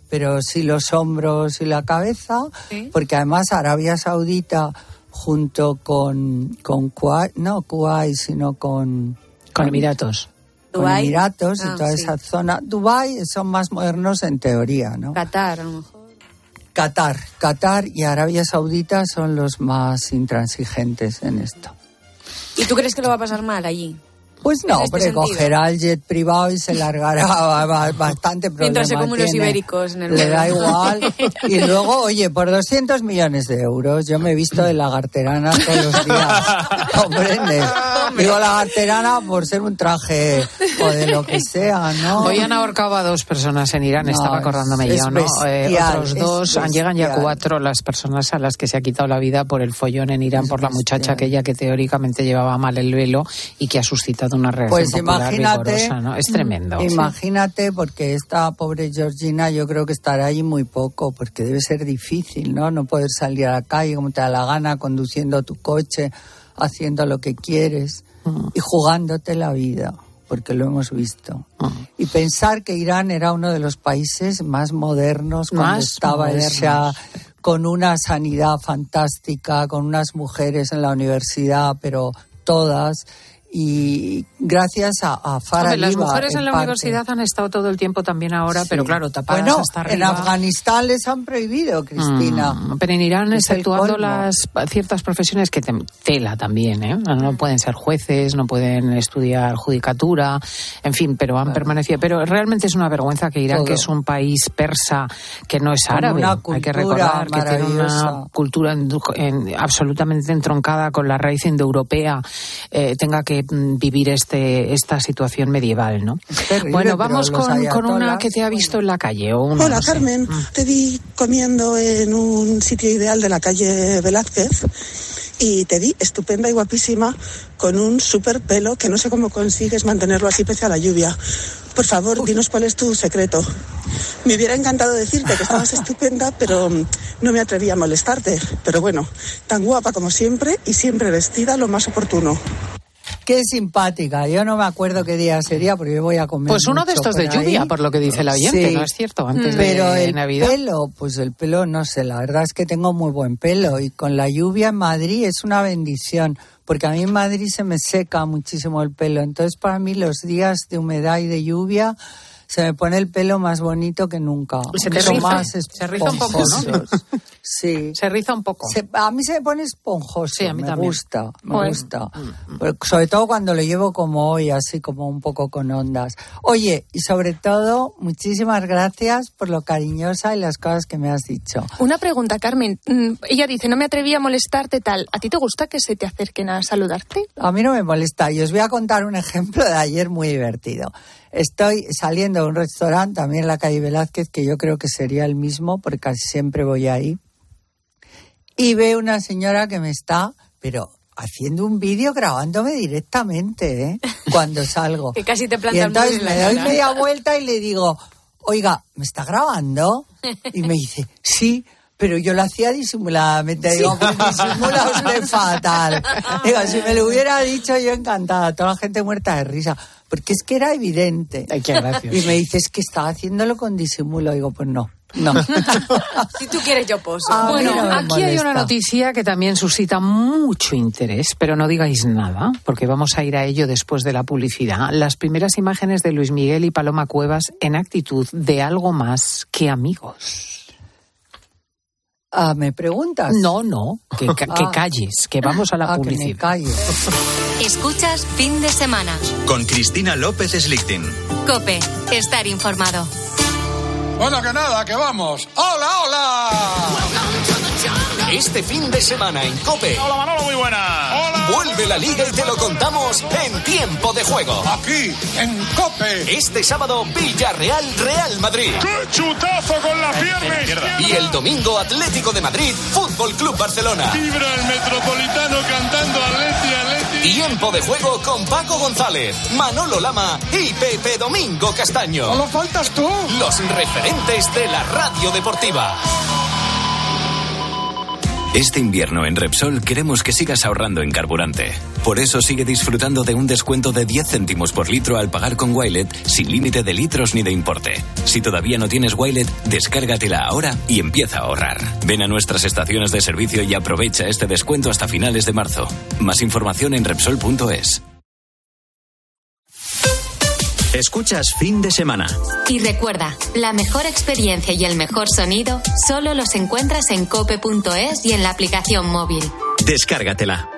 pero sí los hombros y la cabeza, ¿sí? Porque además Arabia Saudita junto con con Kuwait, no Kuwait, sino con con Emiratos. Con Dubái. Emiratos Ah, y toda sí. esa zona. Dubái son más modernos en teoría, ¿no? Qatar, a lo mejor. Qatar, Qatar y Arabia Saudita son los más intransigentes en esto. ¿Y tú crees que lo va a pasar mal allí? Pues no, En este pero sentido. cogerá el jet privado y se largará ba- bastante problema. Mientras se come unos tiene. ibéricos en el Le vuelo. da igual. Y luego, oye, por doscientos millones de euros, yo me he visto de lagarterana todos los días. ¿Comprendes? Digo lagarterana por ser un traje o de lo que sea, ¿no? Hoy han ahorcado a dos personas en Irán, No, estaba acordándome es yo, ¿no? Eh, bestial, otros es dos, han- llegan ya bestial. cuatro las personas a las que se ha quitado la vida por el follón en Irán, Es por la muchacha bestial. aquella que teóricamente llevaba mal el velo y que ha suscitado una reacción Pues popular imagínate, vigorosa, ¿no? Es tremendo. Imagínate, porque esta pobre Georgina yo creo que estará allí muy poco, porque debe ser difícil, ¿no? No poder salir a la calle como te da la gana, conduciendo tu coche, haciendo lo que quieres Mm. y jugándote la vida, porque lo hemos visto. Mm. Y pensar que Irán era uno de los países más modernos cuando Más estaba el modernos. Shah, con una sanidad fantástica, con unas mujeres en la universidad, pero todas. Y gracias a, a Farah Hombre, las Liba, mujeres en la parte. universidad han estado todo el tiempo también ahora, Sí. pero claro, tapadas Bueno, hasta en arriba. Afganistán les han prohibido, Cristina. Mm, pero en Irán, Es el exceptuando colmo. las ciertas profesiones que te, tela también, ¿eh? No pueden ser jueces, no pueden estudiar judicatura, en fin, pero han permanecido. Pero realmente es una vergüenza que Irán, Todo. que es un país persa, que no es Con árabe, una hay que cultura recordar que tiene una maravillosa. cultura en- en- absolutamente entroncada con la raíz indoeuropea, eh, tenga que mm, vivir este esta situación medieval, ¿no? terrible, Bueno, pero vamos los con, con una ayatolás, que te ha visto en la calle. O una, Hola, no sé. Carmen. Te vi comiendo en un sitio ideal de la calle Velázquez y te vi estupenda y guapísima con un super pelo que no sé cómo consigues mantenerlo así pese a la lluvia. Por favor, dinos cuál es tu secreto. Me hubiera encantado decirte que estabas estupenda, pero mm, no me atreví a molestarte. Pero bueno, tan guapa como siempre y siempre vestida lo más oportuno. Qué simpática. Yo no me acuerdo qué día sería porque yo voy a comer Pues uno de mucho estos de por ahí. lluvia, por lo que dice el oyente, Sí. ¿no es cierto? Antes Pero de el Navidad. pelo, pues el pelo, no sé, la verdad es que tengo muy buen pelo y con la lluvia en Madrid es una bendición, porque a mí en Madrid se me seca muchísimo el pelo, entonces para mí los días de humedad y de lluvia se me pone el pelo más bonito que nunca. Y se te Mucho riza, más se riza un poco, ¿no? esponjosos. Sí. Se riza un poco. Se- a mí se me pone esponjoso, Sí, a mí me también. gusta, me Joder. gusta. Pero sobre todo cuando lo llevo como hoy, así como un poco con ondas. Oye, y sobre todo, muchísimas gracias por lo cariñosa y las cosas que me has dicho. Una pregunta, Carmen. Mm, Ella dice, no me atreví a molestarte tal. ¿A ti te gusta que se te acerquen a saludarte? A mí no me molesta. Y os voy a contar un ejemplo de ayer muy divertido. Estoy saliendo de un restaurante, también en la calle Velázquez, que yo creo que sería el mismo, porque casi siempre voy ahí. Y veo una señora que me está, pero haciendo un vídeo grabándome directamente, ¿eh? Cuando salgo. Que casi te Y planta el móvil entonces en me la doy cara. media vuelta y le digo, oiga, ¿me está grabando? Y me dice, sí, pero yo lo hacía disimuladamente. Digo, pues disimula usted fatal. Digo, si me lo hubiera dicho yo encantada, toda la gente muerta de risa. Porque es que era evidente. Ay, qué gracioso. Y me dice, es que estaba haciéndolo con disimulo. Digo, pues no, no. Si tú quieres, yo poso. A mí Bueno, no me aquí hay una molesta. noticia que también suscita mucho interés, pero no digáis nada, porque vamos a ir a ello después de la publicidad. Las primeras imágenes de Luis Miguel y Paloma Cuevas en actitud de algo más que amigos. Ah, ¿me preguntas? No, no, que, ca- que Ah. calles, que vamos a la Ah, que me publicidad. callo. Escuchas Fin de Semana. Con Cristina López Slichting. Cope, estar informado. Bueno, que nada, que vamos. ¡Hola, hola! Este fin de semana en COPE. Hola, Manolo, muy buena. Hola. Vuelve la Liga y te lo contamos en tiempo de juego. Aquí, en COPE. Este sábado, Villarreal, Real Madrid. ¡Qué chutazo con la pierna izquierda! Y el domingo, Atlético de Madrid, Fútbol Club Barcelona. Vibra el Metropolitano cantando Atleti, Atleti. Tiempo de juego con Paco González, Manolo Lama y Pepe Domingo Castaño. ¿Solo faltas tú? Los referentes de la radio deportiva. Este invierno en Repsol queremos que sigas ahorrando en carburante. Por eso sigue disfrutando de un descuento de diez céntimos por litro al pagar con Wilet, sin límite de litros ni de importe. Si todavía no tienes Wilet, descárgatela ahora y empieza a ahorrar. Ven a nuestras estaciones de servicio y aprovecha este descuento hasta finales de marzo. Más información en Repsol punto es. Escuchas Fin de Semana. Y recuerda, la mejor experiencia y el mejor sonido solo los encuentras en cope punto es y en la aplicación móvil. Descárgatela.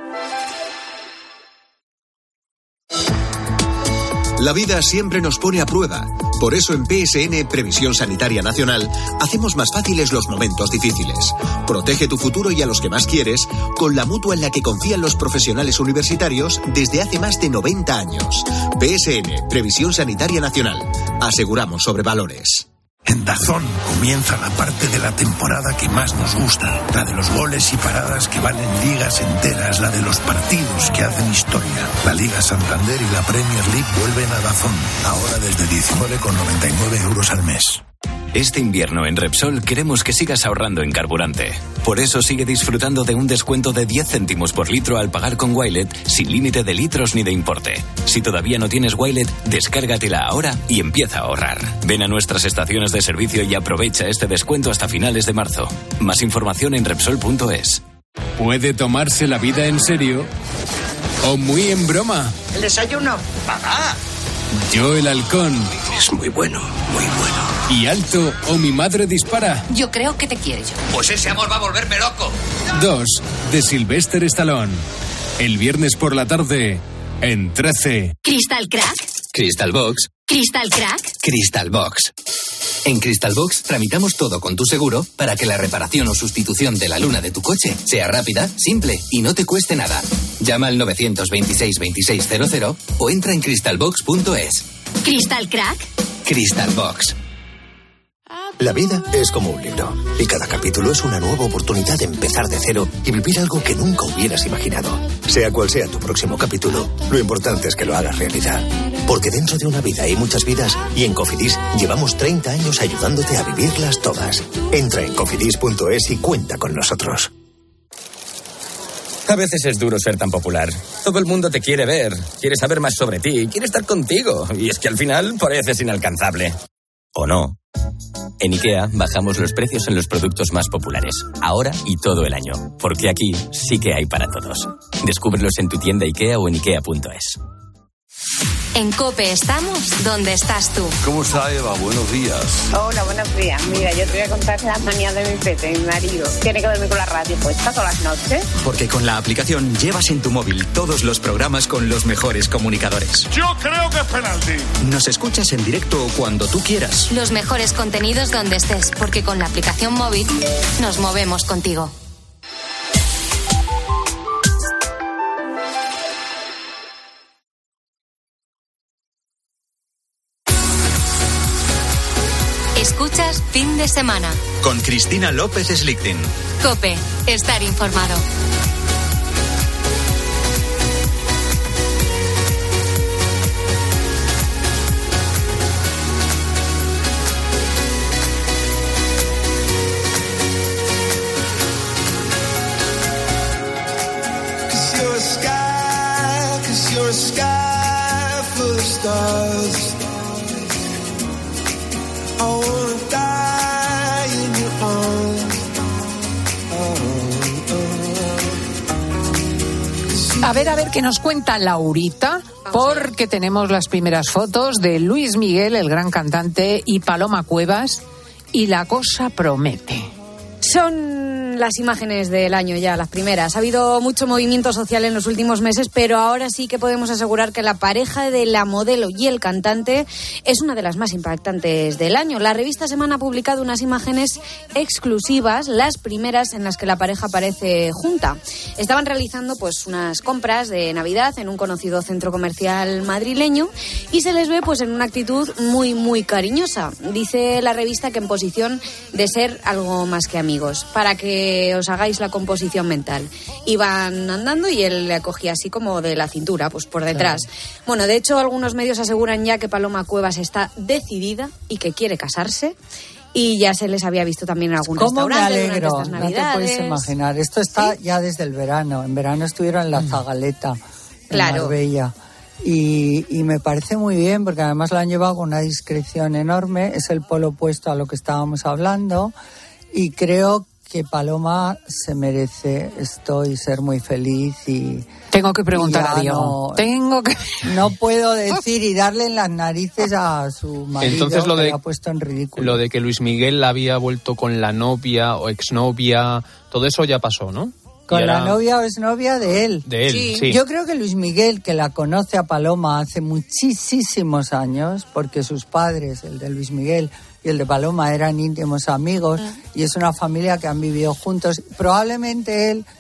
La vida siempre nos pone a prueba. Por eso en P S N, Previsión Sanitaria Nacional, hacemos más fáciles los momentos difíciles. Protege tu futuro y a los que más quieres con la mutua en la que confían los profesionales universitarios desde hace más de noventa años. P S N, Previsión Sanitaria Nacional. Aseguramos sobre valores. En DAZN comienza la parte de la temporada que más nos gusta, la de los goles y paradas que valen ligas enteras, la de los partidos que hacen historia. La Liga Santander y la Premier League vuelven a DAZN, ahora desde diecinueve con noventa y nueve euros al mes. Este invierno en Repsol queremos que sigas ahorrando en carburante. Por eso sigue disfrutando de un descuento de diez céntimos por litro al pagar con Wilet, sin límite de litros ni de importe. Si todavía no tienes Wilet, descárgatela ahora y empieza a ahorrar. Ven a nuestras estaciones de servicio y aprovecha este descuento hasta finales de marzo. Más información en Repsol punto es. ¿Puede tomarse la vida en serio o muy en broma? El desayuno. ¡Papá! Yo el halcón. Es muy bueno, muy bueno. ¿Y Alto o mi madre dispara? Yo creo que te quiere yo. Pues ese amor va a volverme loco. Dos, de Sylvester Stallone. El viernes por la tarde, en trece. ¿Crystal Crack? Crystal Box. ¿Crystal Crack? Crystal Box. En Crystal Box tramitamos todo con tu seguro para que la reparación o sustitución de la luna de tu coche sea rápida, simple y no te cueste nada. Llama al nueve dos seis, veintiséis cero cero o entra en crystal box punto es. ¿Crystal Crack? Crystal Box. La vida es como un libro y cada capítulo es una nueva oportunidad de empezar de cero y vivir algo que nunca hubieras imaginado. Sea cual sea tu próximo capítulo, lo importante es que lo hagas realidad. Porque dentro de una vida hay muchas vidas y en Cofidis llevamos treinta años ayudándote a vivirlas todas. Entra en cofidis punto es y cuenta con nosotros. A veces es duro ser tan popular. Todo el mundo te quiere ver, quiere saber más sobre ti, quiere estar contigo. Y es que al final pareces inalcanzable. ¿O no? En IKEA bajamos los precios en los productos más populares, ahora y todo el año, porque aquí sí que hay para todos. Descúbrelos en tu tienda IKEA o en ikea punto es. En COPE estamos donde estás tú. ¿Cómo está Eva? Buenos días. Hola, buenos días. Mira, yo te voy a contar las manías de mi pete, mi marido. Tiene que dormir con la radio puesta todas las noches. Porque con la aplicación llevas en tu móvil todos los programas con los mejores comunicadores. Yo creo que es penalti. Nos escuchas en directo cuando tú quieras. Los mejores contenidos donde estés, porque con la aplicación móvil nos movemos contigo. Escuchas Fin de Semana. Con Cristina López Slichting. COPE. Estar informado. A ver, a ver qué nos cuenta Laurita, porque tenemos las primeras fotos de Luis Miguel, el gran cantante, y Paloma Cuevas, y la cosa promete. Son las imágenes del año ya, las primeras. Ha habido mucho movimiento social en los últimos meses, pero ahora sí que podemos asegurar que la pareja de la modelo y el cantante es una de las más impactantes del año. La revista Semana ha publicado unas imágenes exclusivas, las primeras en las que la pareja aparece junta. Estaban realizando pues unas compras de Navidad en un conocido centro comercial madrileño y se les ve pues en una actitud muy, muy cariñosa. Dice la revista que en posición de ser algo más que amigos. Para que os hagáis la composición mental. Iban andando y él le acogía así como de la cintura, pues por detrás. Claro. Bueno, de hecho, algunos medios aseguran ya que Paloma Cuevas está decidida y que quiere casarse. y ya se les había visto también en algún ¿Cómo restaurante me alegro? durante estas No Navidades. te puedes imaginar. Esto está ¿Sí? ya desde el verano. En verano estuvieron en la Zagaleta, en Claro. Marbella. Y, y me parece muy bien, porque además lo han llevado con una discreción enorme. Es el polo opuesto a lo que estábamos hablando. Y creo que Paloma se merece esto y ser muy feliz. Y Tengo que preguntar y a Diego. No, Tengo que... no puedo decir y darle en las narices a su marido. Entonces lo que de le ha puesto en ridículo. Lo de que Luis Miguel había vuelto con la novia o exnovia, todo eso ya pasó, ¿no? Con Y ahora- la novia o exnovia de él. De él, sí. sí. Yo creo que Luis Miguel, que la conoce a Paloma hace muchísimos años, porque sus padres, el de Luis Miguel y el de Paloma, eran íntimos amigos, y es una familia que han vivido juntos. Probablemente él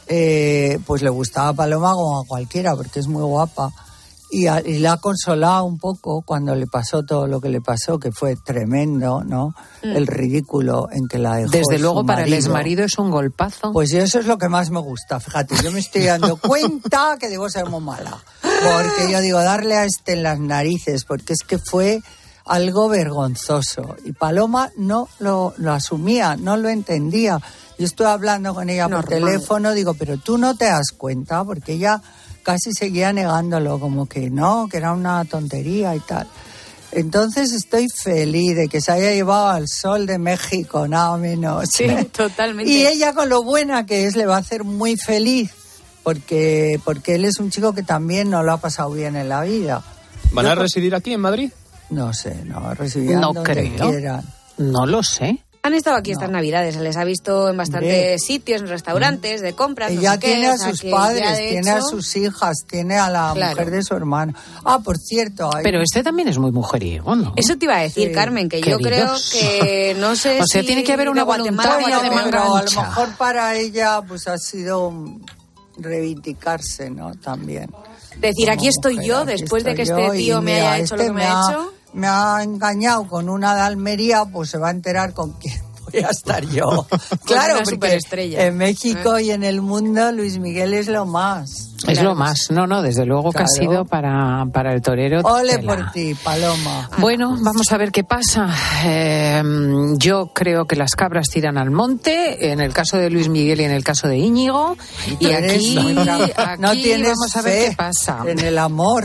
eh, pues le gustaba a Paloma como a cualquiera, porque es muy guapa. Y, a, y la ha consolado un poco cuando le pasó todo lo que le pasó, que fue tremendo, ¿no? Mm. El ridículo en que la dejó Desde su luego para el marido. exmarido es un golpazo. Pues eso es lo que más me gusta, fíjate, yo me estoy dando cuenta que debo ser muy mala, porque yo digo, darle a este en las narices, porque es que fue algo vergonzoso, y Paloma no lo, lo asumía, no lo entendía. Yo estoy hablando con ella por Normal. teléfono, digo, pero tú no te das cuenta, porque ella casi seguía negándolo, como que no, que era una tontería y tal. Entonces estoy feliz de que se haya llevado al sol de México, nada menos. Sí, totalmente. Y ella, con lo buena que es, le va a hacer muy feliz, porque, porque él es un chico que también no lo ha pasado bien en la vida. ¿Van a Yo- residir aquí en Madrid? No sé, no, residirán No donde creo. quieran. No lo sé. Han estado aquí estas Navidades, se les ha visto en bastantes Hombre. sitios, en restaurantes, de compras, no Ella sé qué, tiene a o sea, sus que padres, ya de tiene a hecho- sus hijas, tiene a la Claro. mujer de su hermano. Ah, por cierto. hay- Pero este también es muy mujeriego, ¿no? Eso te iba a decir, Sí. Carmen, que yo creo Queridos. que no sé O sea, si tiene que haber de una Guatemala voluntad o de Guatemala. manga pero a lo ancha. mejor para ella pues ha sido um, reivindicarse, ¿no? También. Decir, Como aquí estoy mujer, yo, aquí después de que estoy este yo, y tío me mira, haya hecho este lo que me, me ha ha- hecho. Me ha engañado con una de Almería, pues se va a enterar con quién voy a estar yo. Claro, una porque superestrella. en México y en el mundo Luis Miguel es lo más. Es lo más. No, no, desde luego que ha Claro. sido para, para el torero. Ole tela. por ti, Paloma. Bueno, vamos a ver qué pasa. Eh, yo creo que las cabras tiran al monte, en el caso de Luis Miguel y en el caso de Íñigo. Tú Y eres aquí, muy brava. aquí no tienes vamos a ver fe qué pasa. en el amor.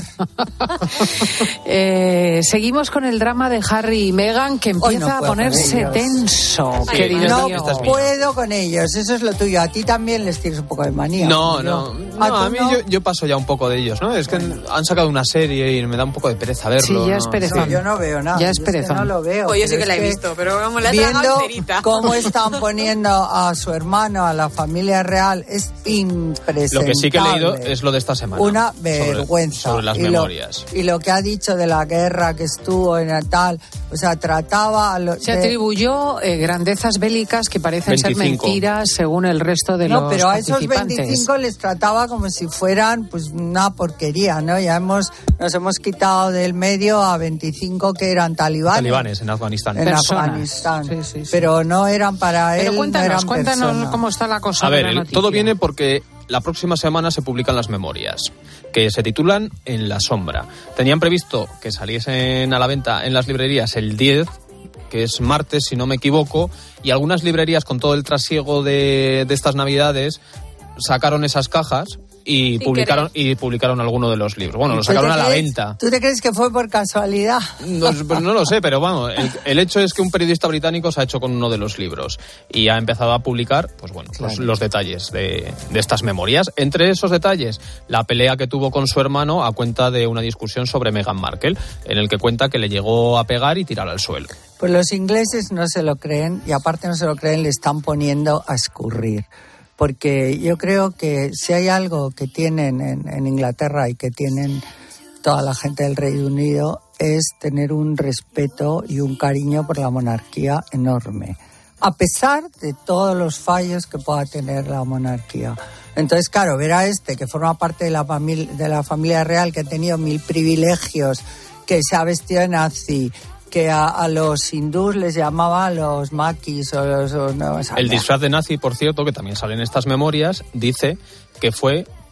Eh, seguimos con el drama de Harry y Meghan, que Hoy empieza no a puedo con ponerse ellos. tenso, Sí, querido No mío. esta es mía. puedo con ellos, eso es lo tuyo. A ti también les tienes un poco de manía. No, como no, yo. no, ¿A tú a mí no? yo, yo paso ya un poco de ellos, ¿no? Es que han sacado una serie y me da un poco de pereza verlo. Sí, ya es ¿no? pereza. No, yo no veo nada. Ya es yo que perezón. no lo veo. Pues yo sí pero que es la he visto, pero vamos, la he tragado viendo enterita. cómo están poniendo a su hermano, a la familia real, es impresionante. Lo que sí que he leído es lo de esta semana. Una sobre- vergüenza. Sobre, las y lo- memorias. y lo que ha dicho de la guerra que estuvo en tal, o sea, trataba a los... Se atribuyó eh, grandezas bélicas que parecen ser veinticinco. mentiras según el resto de No, los pero a esos participantes. veinticinco les trataba como si fueran pues una porquería, ¿no? Ya hemos nos hemos quitado del medio a veinticinco que eran talibanes. Talibanes en Afganistán. En Personas. Afganistán. Sí, sí, sí. Pero no eran para él, Pero no cuéntanos, eran cuéntanos personas. cómo está la cosa A de ver, la el- noticia. todo viene porque la próxima semana se publican las memorias, que se titulan En la sombra. Tenían previsto que saliesen a la venta en las librerías el diez, que es martes, si no me equivoco, y algunas librerías, con todo el trasiego de, de estas navidades, sacaron esas cajas y Sin publicaron y publicaron alguno de los libros. Bueno, ¿Tú los te sacaron a la crees- venta. ¿Tú te crees que fue por casualidad? No, pues no lo sé, pero vamos, el, el hecho es que un periodista británico se ha hecho con uno de los libros y ha empezado a publicar, pues bueno, los, Claro. los detalles de, de estas memorias. Entre esos detalles, la pelea que tuvo con su hermano a cuenta de una discusión sobre Meghan Markle, en el que cuenta que le llegó a pegar y tirar al suelo. Pues los ingleses no se lo creen y aparte no se lo creen, le están poniendo a escurrir. Porque yo creo que si hay algo que tienen en, en Inglaterra y que tienen toda la gente del Reino Unido es tener un respeto y un cariño por la monarquía enorme, a pesar de todos los fallos que pueda tener la monarquía. Entonces, claro, ver a este que forma parte de la familia, de la familia real, que ha tenido mil privilegios, que se ha vestido de nazi, que a, a los hindús les llamaba los maquis o los... o no, o sea, El disfraz de nazi, por cierto, que también sale en estas memorias, dice que fue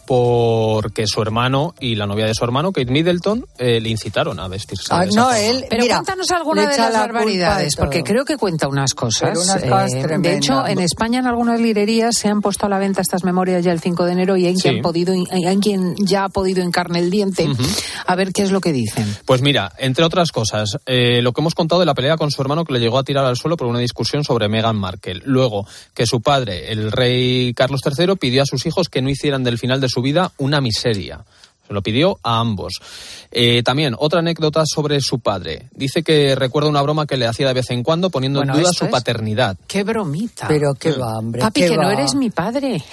porque su hermano y la novia de su hermano, Kate Middleton, eh, le incitaron a vestirse ah, de esa no, forma. Él, Pero mira, cuéntanos alguna de las barbaridades, de porque creo que cuenta unas cosas. unas cosas eh, de hecho, en España en algunas librerías se han puesto a la venta estas memorias ya el cinco de enero y hay, sí. quien, podido, hay quien ya ha podido hincarle el diente uh-huh. a ver qué es lo que dicen. Pues mira, entre otras cosas, eh, lo que hemos contado de la pelea con su hermano que le llegó a tirar al suelo por una discusión sobre Meghan Markle. Luego, que su padre, el rey Carlos tercero, pidió a sus hijos que no hicieran del final de su vida una miseria. Se lo pidió a ambos. Eh, también, otra anécdota sobre su padre. Dice que recuerda una broma que le hacía de vez en cuando poniendo bueno, en duda su es... paternidad. ¡Qué bromita! Pero qué va, hombre. Papi, ¿qué que va? No eres mi padre.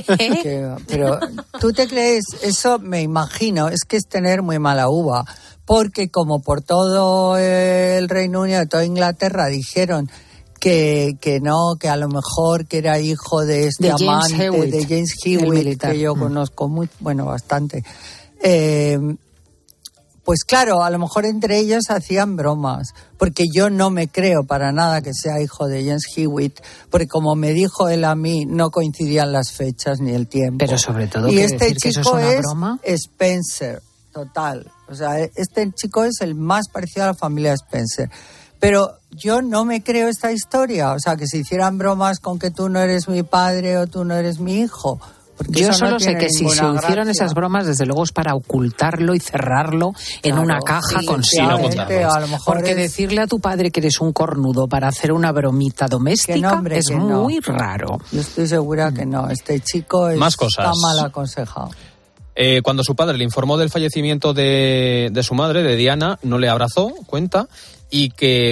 Pero, ¿tú te crees? Eso me imagino, es que es tener muy mala uva. Porque como por todo el Reino Unido, toda Inglaterra, dijeron... Que, que no, que a lo mejor que era hijo de este de amante Hewitt, de James Hewitt, que yo mm. conozco muy, bueno, bastante. Eh, pues claro, a lo mejor entre ellos hacían bromas, porque yo no me creo para nada que sea hijo de James Hewitt, porque como me dijo él a mí, no coincidían las fechas ni el tiempo. Pero sobre todo, y este chico que eso es, una es broma? Spencer, total. O sea, este chico es el más parecido a la familia Spencer. Pero yo no me creo esta historia, o sea, que se hicieran bromas con que tú no eres mi padre o tú no eres mi hijo. Yo solo no sé que si se hicieron gracia. esas bromas, desde luego es para ocultarlo y cerrarlo en claro, una caja sí, consigo. A lo mejor porque es... decirle a tu padre que eres un cornudo para hacer una bromita doméstica no, hombre, es muy no. raro. Yo estoy segura que no. Este chico es, Más cosas. está mal aconsejado. Eh, cuando su padre le informó del fallecimiento de, de su madre, de Diana, no le abrazó, cuenta, y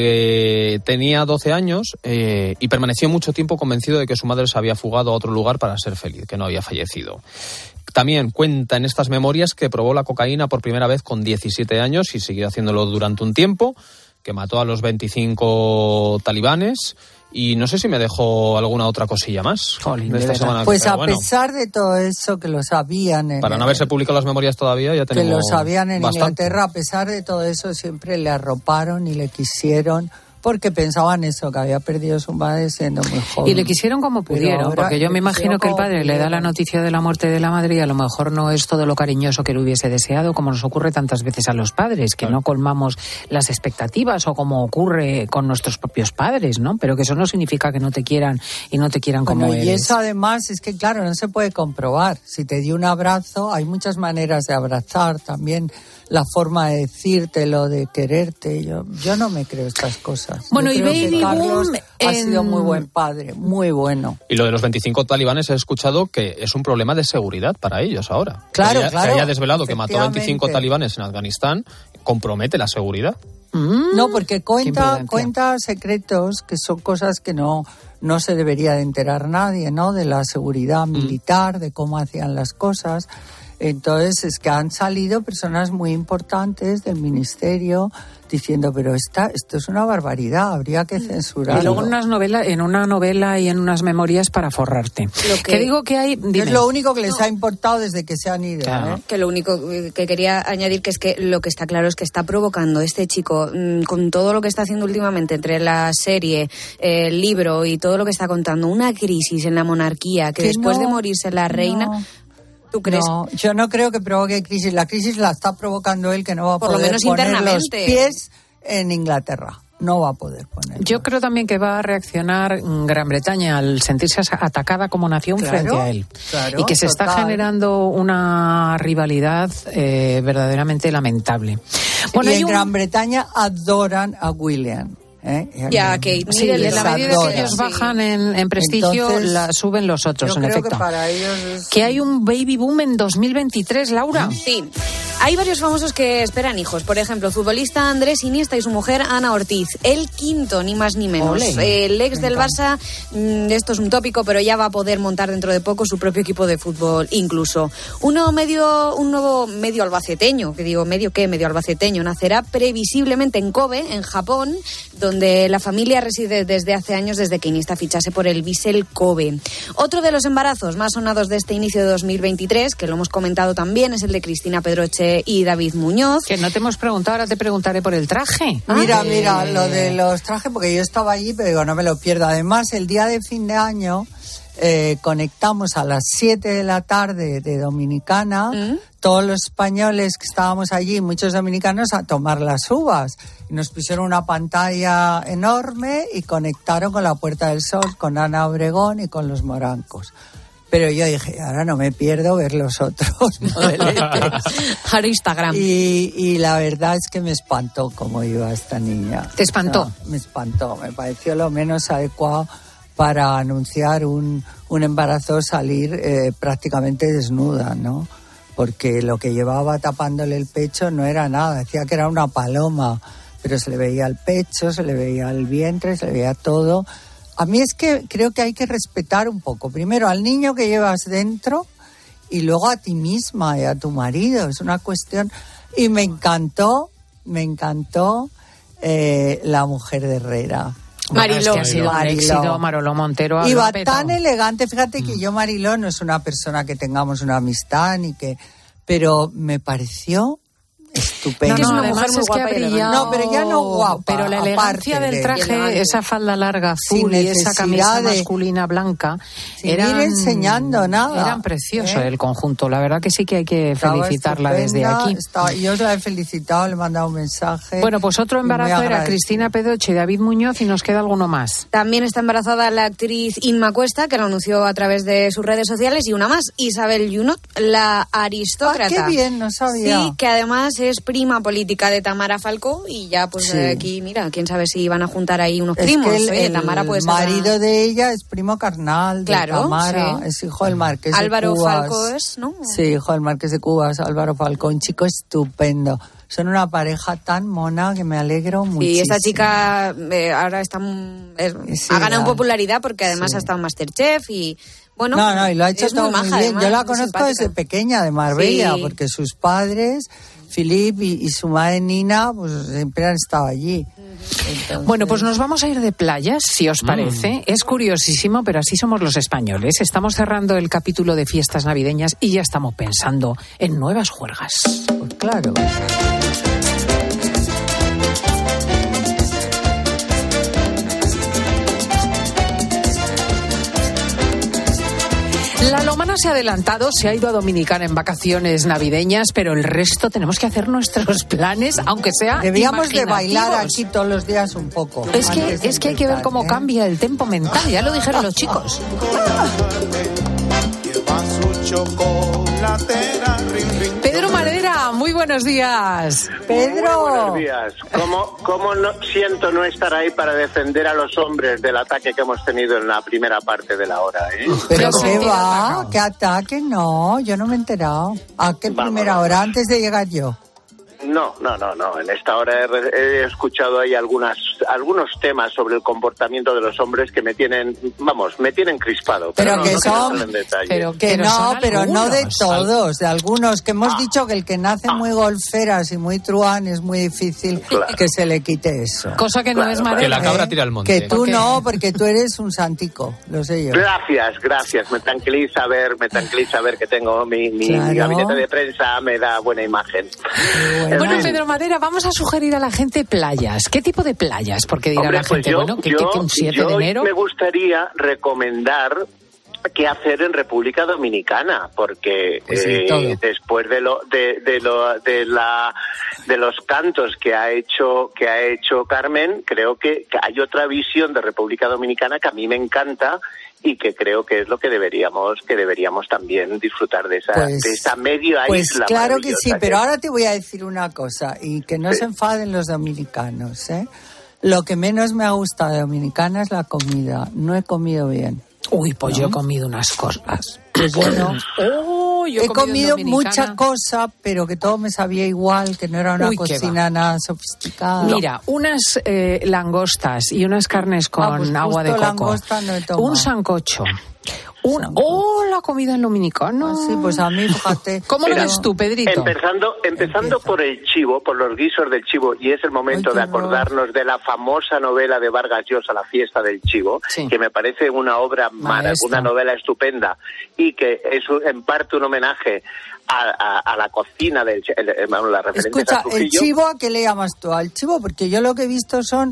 que tenía doce años eh, y permaneció mucho tiempo convencido de que su madre se había fugado a otro lugar para ser feliz, que no había fallecido. También cuenta en estas memorias que probó la cocaína por primera vez con diecisiete años y siguió haciéndolo durante un tiempo, que mató a los veinticinco talibanes. Y no sé si me dejó alguna otra cosilla más. Jolín, de esta semana. Pues Pero a bueno, pesar de todo eso, que lo sabían... En para no haberse publicado las memorias todavía, ya tenemos que lo sabían en bastante. Inglaterra, a pesar de todo eso, siempre le arroparon y le quisieron... Porque pensaban eso, que había perdido su madre siendo muy joven. Y le quisieron como pudieron, porque yo me imagino que el padre le da la noticia de la muerte de la madre y a lo mejor no es todo lo cariñoso que le hubiese deseado, como nos ocurre tantas veces a los padres, que no colmamos las expectativas, o como ocurre con nuestros propios padres, ¿no? Pero que eso no significa que no te quieran y no te quieran como bueno, eres. Y eso además es que, claro, no se puede comprobar. Si te dio un abrazo, hay muchas maneras de abrazar, también la forma de decírtelo, de quererte. Yo, yo no me creo estas cosas. Bueno, Yo y creo Baby que Carlos Boom ha en... sido muy buen padre, muy bueno. Y lo de los veinticinco talibanes he escuchado que es un problema de seguridad para ellos ahora. Claro, que haya, claro. Se haya desvelado que mató a veinticinco talibanes en Afganistán, compromete la seguridad. Mm, no, porque cuenta, cuenta secretos que son cosas que no, no se debería de enterar nadie, ¿no? De la seguridad militar, mm. de cómo hacían las cosas. Entonces es que han salido personas muy importantes del ministerio diciendo, pero esta, esto es una barbaridad, habría que censurarlo. Y luego en, unas novela, en una novela y en unas memorias para forrarte. Lo que, que digo que hay... Dime. Es lo único que les no. ha importado desde que se han ido. Claro. ¿eh? Que lo único que quería añadir que es que lo que está claro es que está provocando este chico, mmm, con todo lo que está haciendo últimamente entre la serie, eh, el libro y todo lo que está contando, una crisis en la monarquía, que, que después no, de morirse la reina... No. ¿Tú crees? No, yo no creo que provoque crisis. La crisis la está provocando él, que no va a Por poder lo menos poner internamente. los pies en Inglaterra. No va a poder poner. Yo creo también que va a reaccionar Gran Bretaña al sentirse atacada como nación claro, frente a él. Claro, y que se total. está generando una rivalidad eh, verdaderamente lamentable. Bueno, y en un... Gran Bretaña adoran a William. ¿Eh? Ya, Kate. Sí, en la medida adora. que ellos bajan en, en prestigio, Entonces, la suben los otros, yo en creo efecto. Que, para ellos es... que hay un baby boom en dos mil veintitrés, Laura. Sí. Hay varios famosos que esperan hijos. Por ejemplo, el futbolista Andrés Iniesta y su mujer Ana Ortiz. El quinto, ni más ni menos. Olé. El ex del Barça, esto es un tópico, pero ya va a poder montar dentro de poco su propio equipo de fútbol, incluso. Uno medio, un nuevo medio albaceteño, que digo, medio qué, medio albaceteño, nacerá previsiblemente en Kobe, en Japón, donde la familia reside desde hace años, desde que Iniesta fichase por el Vissel Kobe. Otro de los embarazos más sonados de este inicio de dos mil veintitrés, que lo hemos comentado también, es el de Cristina Pedroche y David Muñoz. Que no te hemos preguntado, ahora te preguntaré por el traje. Mira, ah, mira, eh... lo de los trajes, porque yo estaba allí, pero digo, no me lo pierdo. Además, el día de fin de año eh, conectamos a las siete de la tarde de Dominicana, ¿Mm? todos los españoles que estábamos allí, muchos dominicanos, a tomar las uvas. Y nos pusieron una pantalla enorme y conectaron con la Puerta del Sol, con Ana Obregón y con los morancos. Pero yo dije, ahora no me pierdo ver los otros modeletes. Ahora Instagram. Y, y la verdad es que me espantó cómo iba esta niña. ¿Te espantó? No, me espantó, me pareció lo menos adecuado para anunciar un, un embarazo, salir eh, prácticamente desnuda, ¿no? Porque lo que llevaba tapándole el pecho no era nada, decía que era una paloma, pero se le veía el pecho, se le veía el vientre, se le veía todo. A mí es que creo que hay que respetar un poco, primero al niño que llevas dentro y luego a ti misma y a tu marido, es una cuestión... Y me encantó, me encantó eh, la mujer de Herrera. Mariló. Bueno, es que ha sido un éxito, Mariló Montero. Iba tan elegante, fíjate que yo, Mariló, no es una persona que tengamos una amistad, ni que, pero me pareció estupendo. No, no, además es que ha brillado. No, pero ya no guapa. Pero la elegancia del traje, de... esa falda larga azul y esa camisa de... masculina blanca, sin eran, ir enseñando nada. Eran preciosos ¿eh? el conjunto. La verdad que sí que hay que estaba felicitarla desde aquí. Estaba, yo la he felicitado, le he mandado un mensaje. Bueno, pues otro embarazo era Cristina Pedroche y David Muñoz, y nos queda alguno más. También está embarazada la actriz Inma Cuesta, que lo anunció a través de sus redes sociales, y una más, Isabel Junot, la aristócrata. Ah, qué bien, no sabía. Sí, que además es prima política de Tamara Falcó, y ya pues sí. aquí, mira, quién sabe si van a juntar ahí unos es primos. Que el, Oye, el Tamara puede ser marido la... de ella es primo carnal de claro, Tamara, sí. es hijo del marqués Álvaro de Cubas. Falcó es, ¿no? Sí, hijo del marqués de Cubas, Álvaro Falcó, un chico estupendo. Son una pareja tan mona que me alegro muchísimo. Y esta chica eh, ahora está eh, sí, ha ganado popularidad porque además sí. ha estado en MasterChef y bueno, no, no, y lo ha hecho todo muy, muy bien. Además, yo la conozco desde pequeña de Marbella, sí. porque sus padres, Philip y, y su madre Nina, pues siempre han estado allí. Entonces... Bueno, pues nos vamos a ir de playas, si os parece. Mm. Es curiosísimo, pero así somos los españoles. Estamos cerrando el capítulo de fiestas navideñas y ya estamos pensando en nuevas juergas. Pues claro. La Lomana se ha adelantado, se ha ido a Dominicana en vacaciones navideñas, pero el resto tenemos que hacer nuestros planes, aunque sea Debíamos de bailar aquí todos los días un poco. Es que, es que empezar, hay que ver cómo ¿eh? cambia el tempo mental, ya lo dijeron los chicos. Pedro Madera, muy buenos días. Pedro. Muy buenos días. ¿Cómo, cómo no, siento no estar ahí para defender a los hombres del ataque que hemos tenido en la primera parte de la hora? ¿eh? Pero ¿qué va? ¿Qué ataque? No, yo no me he enterado. ¿A qué Vamos, primera hora? Antes de llegar yo. No, no, no, no. En esta hora he, he escuchado ahí algunas, algunos temas sobre el comportamiento de los hombres que me tienen, vamos, me tienen crispado. Pero, pero que no, son, no pero que pero no, pero no de todos, de algunos que hemos ah, dicho que el que nace ah, muy golferas y muy truán es muy difícil claro. que se le quite eso. Cosa que claro, no es Madera. Que la cabra tira al monte. Que tú okay. no, porque tú eres un santico, lo sé yo. Gracias, gracias. Me tranquiliza ver, me tranquiliza ver que tengo mi, mi, claro. mi gabinete de prensa, me da buena imagen. Bueno, bueno Pedro Madera, vamos a sugerir a la gente playas. ¿Qué tipo de playas? Porque dirá Hombre, la gente, pues yo, bueno, que, yo, que, que un siete yo de enero... me gustaría recomendar qué hacer en República Dominicana, porque pues sí, eh, después de lo de, de lo de la de los cantos que ha hecho que ha hecho Carmen, creo que, que hay otra visión de República Dominicana que a mí me encanta y que creo que es lo que deberíamos que deberíamos también disfrutar de esa pues, de esa media pues isla. Pues claro que sí, que... pero ahora te voy a decir una cosa y que no sí. se enfaden los dominicanos, ¿eh? Lo que menos me ha gustado de Dominicana es la comida. No he comido bien. Uy, pues ¿no? yo he comido unas cosas. Pues yo no. Oh, yo he, he comido, comido mucha cosa, pero que todo me sabía igual, que no era una Uy, cocina nada sofisticada. Mira, unas eh, langostas y unas carnes con ah, pues agua de coco. No un sancocho. Un, ¡Oh, la comida en dominicano! Ah, sí, pues a mí, fíjate. ¿Cómo Mira, lo ves tú, Pedrito? Empezando, empezando por el chivo, por los guisos del chivo, y es el momento Ay, de acordarnos horror. de la famosa novela de Vargas Llosa, La fiesta del chivo, sí. que me parece una obra maravillosa, una novela estupenda, y que es en parte un homenaje a, a, a la cocina del chivo, la referencia Escucha, a Trujillo. ¿el chivo a qué le llamas tú? ¿Al chivo? Porque yo lo que he visto son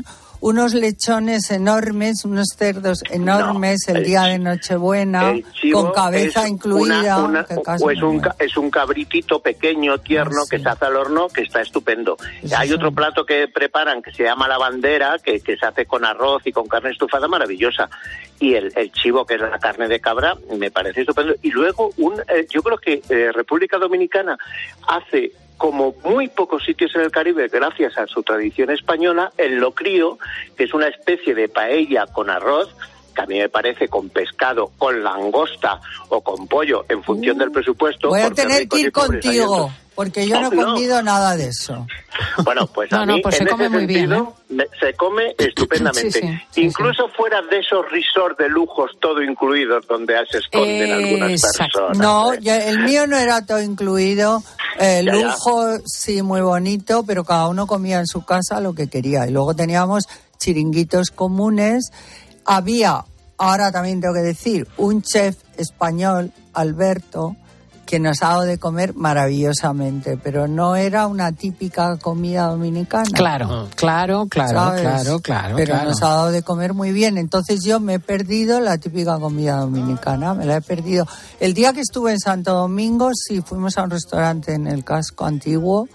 unos lechones enormes, unos cerdos enormes no, el, el día de Nochebuena, con cabeza incluida. Una, una, pues un, es un cabritito pequeño, tierno, ah, sí. que se hace al horno, que está estupendo. Eso Hay sí. otro plato que preparan que se llama la bandera, que, que se hace con arroz y con carne estufada, maravillosa. Y el, el chivo, que es la carne de cabra, me parece estupendo. Y luego, un, eh, yo creo que eh, República Dominicana hace, como muy pocos sitios en el Caribe, gracias a su tradición española, el locrio, que es una especie de paella con arroz, que a mí me parece con pescado, con langosta o con pollo, en función uh, del presupuesto. Voy a tener que ir contigo, porque yo no he comido no. nada de eso. Bueno, pues a no, mí, no, pues en se come ese muy sentido, bien, ¿eh? se come estupendamente. Sí, sí, sí, Incluso sí. fuera de esos resorts de lujos todo incluidos, donde se esconden eh, algunas exacto. personas. No, ¿eh? yo, el mío no era todo incluido. Eh, ya, lujo, ya. sí, muy bonito, pero cada uno comía en su casa lo que quería. Y luego teníamos chiringuitos comunes. Había, ahora también tengo que decir, un chef español, Alberto, que nos ha dado de comer maravillosamente, pero no era una típica comida dominicana. Claro, claro, claro, ¿sabes? claro, claro. Pero claro. nos ha dado de comer muy bien. Entonces yo me he perdido la típica comida dominicana, me la he perdido. El día que estuve en Santo Domingo, sí, fuimos a un restaurante en el casco antiguo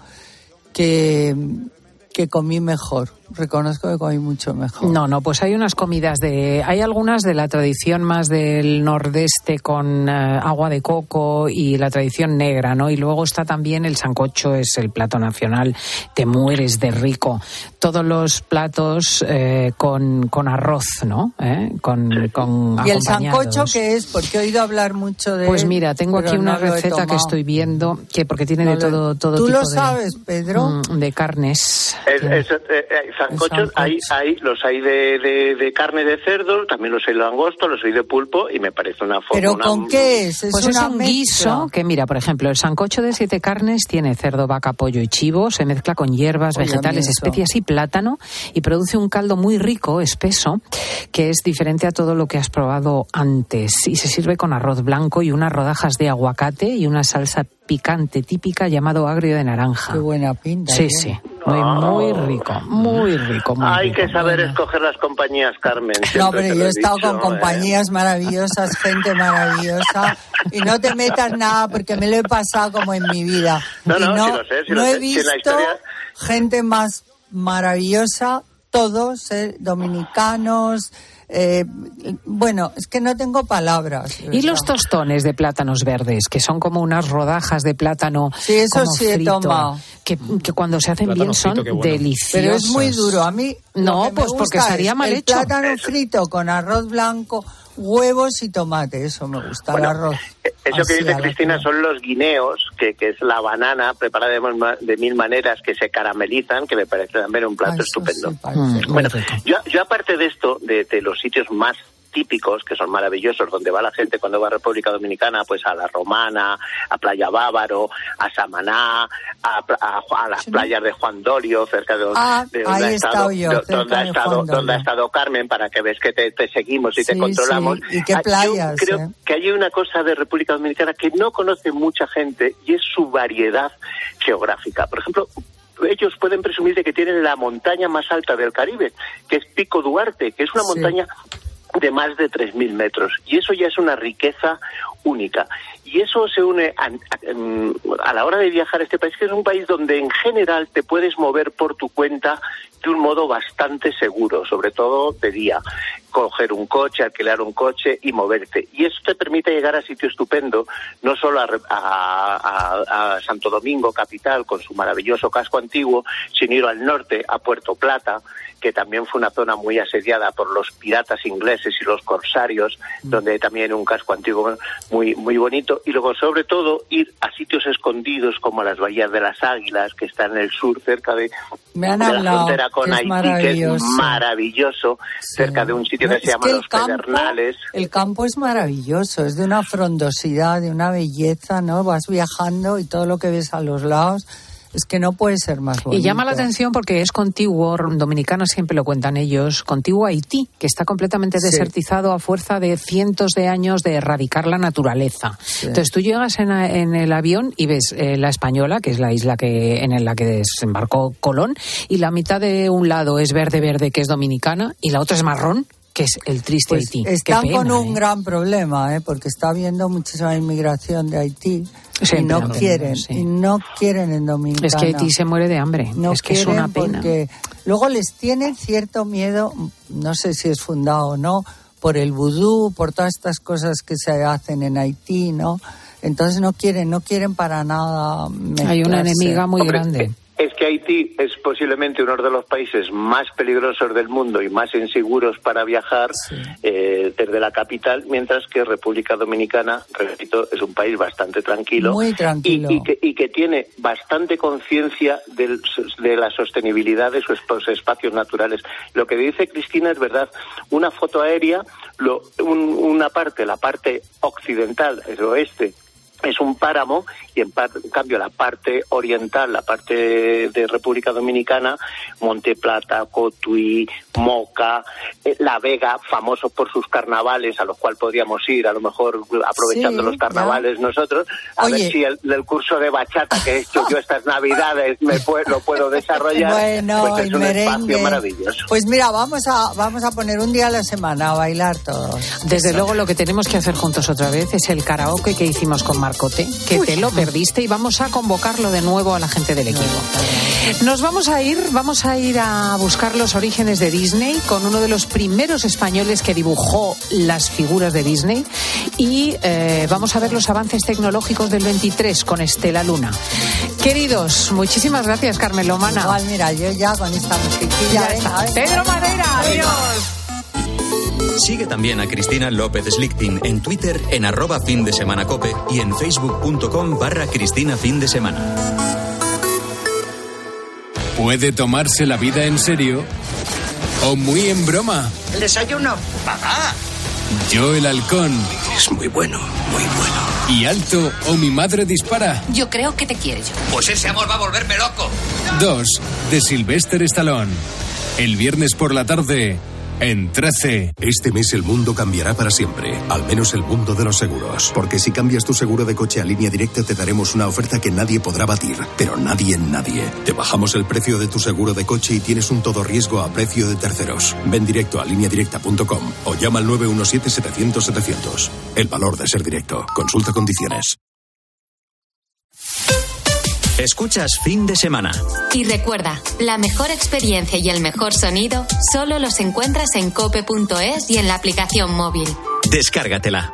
que, que comí mejor. Reconozco que comí mucho mejor. No, no, pues hay unas comidas de... Hay algunas de la tradición más del nordeste con uh, agua de coco y la tradición negra, ¿no? Y luego está también el sancocho, es el plato nacional, te mueres de rico. Todos los platos eh, con, con arroz, ¿no? ¿Eh? Con, con ¿Y el sancocho qué es? Porque he oído hablar mucho de Pues mira, tengo aquí una no receta que estoy viendo, que porque tiene no de todo, todo ¿Tú tipo lo sabes, de, Pedro? de carnes. Es, es, eh, sancochos hay, hay, los hay de, de, de carne de cerdo, también los hay de langosto, los hay de pulpo, y me parece una forma... ¿Pero una, con qué es? es pues es un mezcla. guiso que, mira, por ejemplo, el sancocho de siete carnes tiene cerdo, vaca, pollo y chivo, se mezcla con hierbas, Oye, vegetales, especias y plátano, y produce un caldo muy rico, espeso, que es diferente a todo lo que has probado antes, y se sirve con arroz blanco y unas rodajas de aguacate y una salsa picante típica llamado agrio de naranja. Qué buena pinta. Sí, sí. Muy, muy rico, muy rico. Muy Hay rico, que saber bueno. escoger las compañías, Carmen. No, pero yo he estado dicho, con compañías eh. maravillosas, gente maravillosa, y no te metas nada porque me lo he pasado como en mi vida. No, no, y no, sí lo sé, sí no lo he sé. visto si la historia... gente más maravillosa, todos, eh, dominicanos... Eh, bueno, es que no tengo palabras. Y los tostones de plátanos verdes, que son como unas rodajas de plátano. Sí, eso como sí frito, he tomado. Que, que cuando se hacen plátano bien son frito, bueno. deliciosos. Pero es muy duro. A mí no, pues porque estaría mal el hecho. Plátano frito con arroz blanco, huevos y tomate. Eso me gusta, bueno, el arroz. Eso que Así, dice Cristina son los guineos, que, que es la banana preparada de, de mil maneras, que se caramelizan, que me parece también un plato Ay, estupendo. Sí, mm, bueno, yo, yo aparte de esto, de, de los sitios más típicos, que son maravillosos, donde va la gente cuando va a República Dominicana, pues a La Romana, a Playa Bávaro, a Samaná, a, a, a las playas de Juan Dolio, cerca de, ah, de donde, ha estado, yo, de, donde, ha estado, donde ha estado Carmen, para que ves que te, te seguimos y sí, te controlamos. Sí. ¿Y qué playas? Yo creo eh? que hay una cosa de República Dominicana que no conoce mucha gente, y es su variedad geográfica. Por ejemplo, ellos pueden presumir de que tienen la montaña más alta del Caribe, que es Pico Duarte, que es una sí. montaña de más de tres mil metros, y eso ya es una riqueza única, y eso se une a, a, a la hora de viajar a este país, que es un país donde en general te puedes mover por tu cuenta de un modo bastante seguro, sobre todo de día, coger un coche, alquilar un coche y moverte, y eso te permite llegar a sitio estupendo, no solo a, a, a, a Santo Domingo, capital, con su maravilloso casco antiguo, sino ir al norte, a Puerto Plata, que también fue una zona muy asediada por los piratas ingleses y los corsarios, mm. donde también hay un casco antiguo muy muy bonito, y luego sobre todo ir a sitios escondidos como las Bahías de las Águilas, que están en el sur, cerca de, Me han de la hablado, frontera con que Haití, que es maravilloso, sí. cerca de un sitio no, que se llama que Los campo, Pedernales. El campo es maravilloso, es de una frondosidad, de una belleza, ¿no? Vas viajando y todo lo que ves a los lados Es que no puede ser más bonito. Y llama la atención porque es contiguo, Dominicana siempre lo cuentan ellos, contiguo a Haití, que está completamente desertizado sí. a fuerza de cientos de años de erradicar la naturaleza. Sí. Entonces tú llegas en, en el avión y ves eh, la Española, que es la isla que en la que desembarcó Colón, y la mitad de un lado es verde verde, que es Dominicana, y la otra es marrón, que es el triste pues Haití. Están pena, con un ¿eh? gran problema, ¿eh? Porque está habiendo muchísima inmigración de Haití. Sí, y no quieren, sí. y no quieren en Dominicana. Es que Haití se muere de hambre, no es que es una pena. Porque luego les tienen cierto miedo, no sé si es fundado o no, por el vudú, por todas estas cosas que se hacen en Haití, ¿no? Entonces no quieren, no quieren para nada mezclarse. Hay una enemiga muy Hombre, grande. Es que Haití es posiblemente uno de los países más peligrosos del mundo y más inseguros para viajar sí. eh, desde la capital, mientras que República Dominicana, repito, es un país bastante tranquilo. Muy tranquilo. Y, y, que, y que tiene bastante conciencia de la sostenibilidad de sus espacios naturales. Lo que dice Cristina es verdad. Una foto aérea, lo, un, una parte, la parte occidental, el oeste, es un páramo y en, par, en cambio la parte oriental, la parte de República Dominicana, Monte Plata, Cotuí, Moca, eh, La Vega, famosos por sus carnavales, a los cuales podríamos ir, a lo mejor aprovechando sí, los carnavales ya. nosotros, a Oye. ver si el, el curso de bachata que he hecho yo estas navidades me puedo, lo puedo desarrollar. Bueno, pues es un merengue. espacio maravilloso. Pues mira, vamos a vamos a poner un día a la semana a bailar todos. Desde Eso. luego lo que tenemos que hacer juntos otra vez es el karaoke que hicimos con Marcote, que Uy. te lo perdiste, y vamos a convocarlo de nuevo a la gente del equipo. Nos vamos a ir, vamos a ir a buscar los orígenes de Disney con uno de los primeros españoles que dibujó las figuras de Disney, y eh, vamos a ver los avances tecnológicos del veintitrés con Estela Luna. Queridos, muchísimas gracias, Carmelo Mana. Igual, mira, yo ya con esta musiquilla. Ya está. Pedro Madera, adiós. Sigue también a Cristina López Slichting en Twitter en arroba fin de semana cope y en facebook.com barra Cristina fin de semana. Puede tomarse la vida en serio o muy en broma. El desayuno, papá. Yo el halcón. Es muy bueno, muy bueno. Y alto o mi madre dispara. Yo creo que te quiere yo. Pues ese amor va a volverme loco. Dos, de Sylvester Stallone. El viernes por la tarde en trece. Este mes el mundo cambiará para siempre, al menos el mundo de los seguros. Porque si cambias tu seguro de coche a Línea Directa te daremos una oferta que nadie podrá batir. Pero nadie en nadie. Te bajamos el precio de tu seguro de coche y tienes un todo riesgo a precio de terceros. Ven directo a línea directa punto com o llama al nueve uno siete setecientos setecientos. El valor de ser directo. Consulta condiciones. Escuchas Fin de Semana. Y recuerda, la mejor experiencia y el mejor sonido solo los encuentras en cope punto es y en la aplicación móvil. Descárgatela.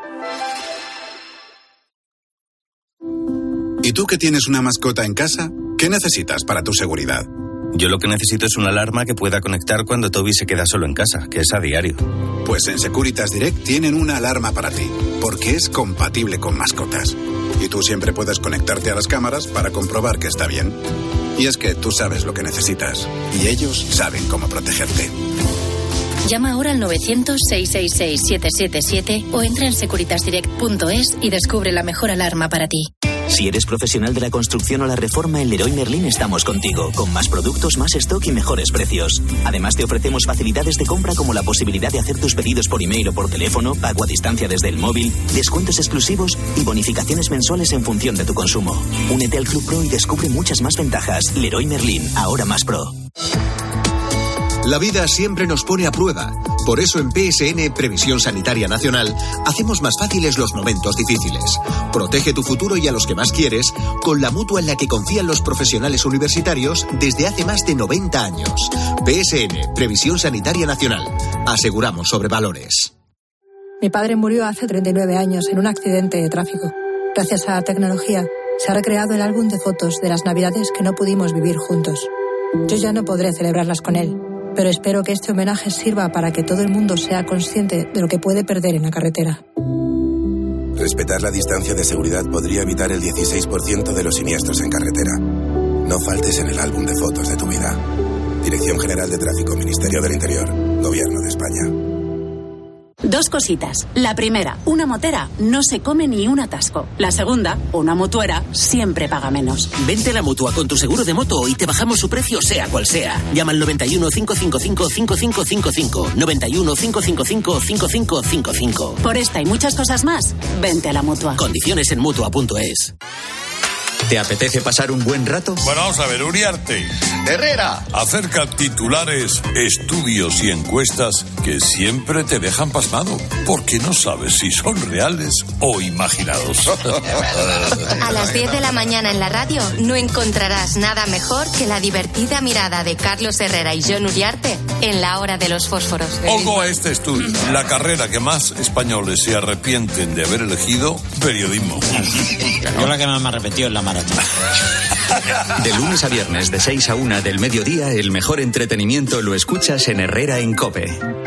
¿Y tú que tienes una mascota en casa? ¿Qué necesitas para tu seguridad? Yo lo que necesito es una alarma que pueda conectar cuando Toby se queda solo en casa, que es a diario. Pues en Securitas Direct tienen una alarma para ti, porque es compatible con mascotas. Y tú siempre puedes conectarte a las cámaras para comprobar que está bien. Y es que tú sabes lo que necesitas, y ellos saben cómo protegerte. Llama ahora al novecientos, seiscientos sesenta y seis, siete siete siete o entra en securitas direct punto es y descubre la mejor alarma para ti. Si eres profesional de la construcción o la reforma, en Leroy Merlin estamos contigo, con más productos, más stock y mejores precios. Además, te ofrecemos facilidades de compra como la posibilidad de hacer tus pedidos por email o por teléfono, pago a distancia desde el móvil, descuentos exclusivos y bonificaciones mensuales en función de tu consumo. Únete al Club Pro y descubre muchas más ventajas. Leroy Merlin, ahora más pro. La vida siempre nos pone a prueba. Por eso en P S N Previsión Sanitaria Nacional hacemos más fáciles los momentos difíciles. Protege tu futuro y a los que más quieres con la mutua en la que confían los profesionales universitarios desde hace más de noventa años. P S N Previsión Sanitaria Nacional. Aseguramos sobre valores. Mi padre murió hace treinta y nueve años en un accidente de tráfico. Gracias a la tecnología se ha recreado el álbum de fotos de las navidades que no pudimos vivir juntos. Yo ya no podré celebrarlas con él, pero espero que este homenaje sirva para que todo el mundo sea consciente de lo que puede perder en la carretera. Respetar la distancia de seguridad podría evitar el dieciséis por ciento de los siniestros en carretera. No faltes en el álbum de fotos de tu vida. Dirección General de Tráfico, Ministerio del Interior, Gobierno de España. Dos cositas. La primera, una motera no se come ni un atasco. La segunda, una mutuera siempre paga menos. Vente a la Mutua con tu seguro de moto y te bajamos su precio sea cual sea. Llama al noventa y uno, cinco cinco cinco, cinco cinco cinco cinco. noventa y uno, cinco cinco cinco, cinco cinco cinco cinco. Por esta y muchas cosas más, vente a la Mutua. Condiciones en Mutua punto es. ¿Te apetece pasar un buen rato? Bueno, vamos a ver, Uriarte. Herrera. Acerca titulares, estudios y encuestas que siempre te dejan pasmado, porque no sabes si son reales o imaginados. A las diez de la mañana en la radio no encontrarás nada mejor que la divertida mirada de Carlos Herrera y Jon Uriarte en la hora de los fósforos. Ojo a este estudio. La carrera que más españoles se arrepienten de haber elegido, periodismo. Yo la que más me arrepentido es la maratón. De lunes a viernes, de seis a una del mediodía, el mejor entretenimiento lo escuchas en Herrera en COPE.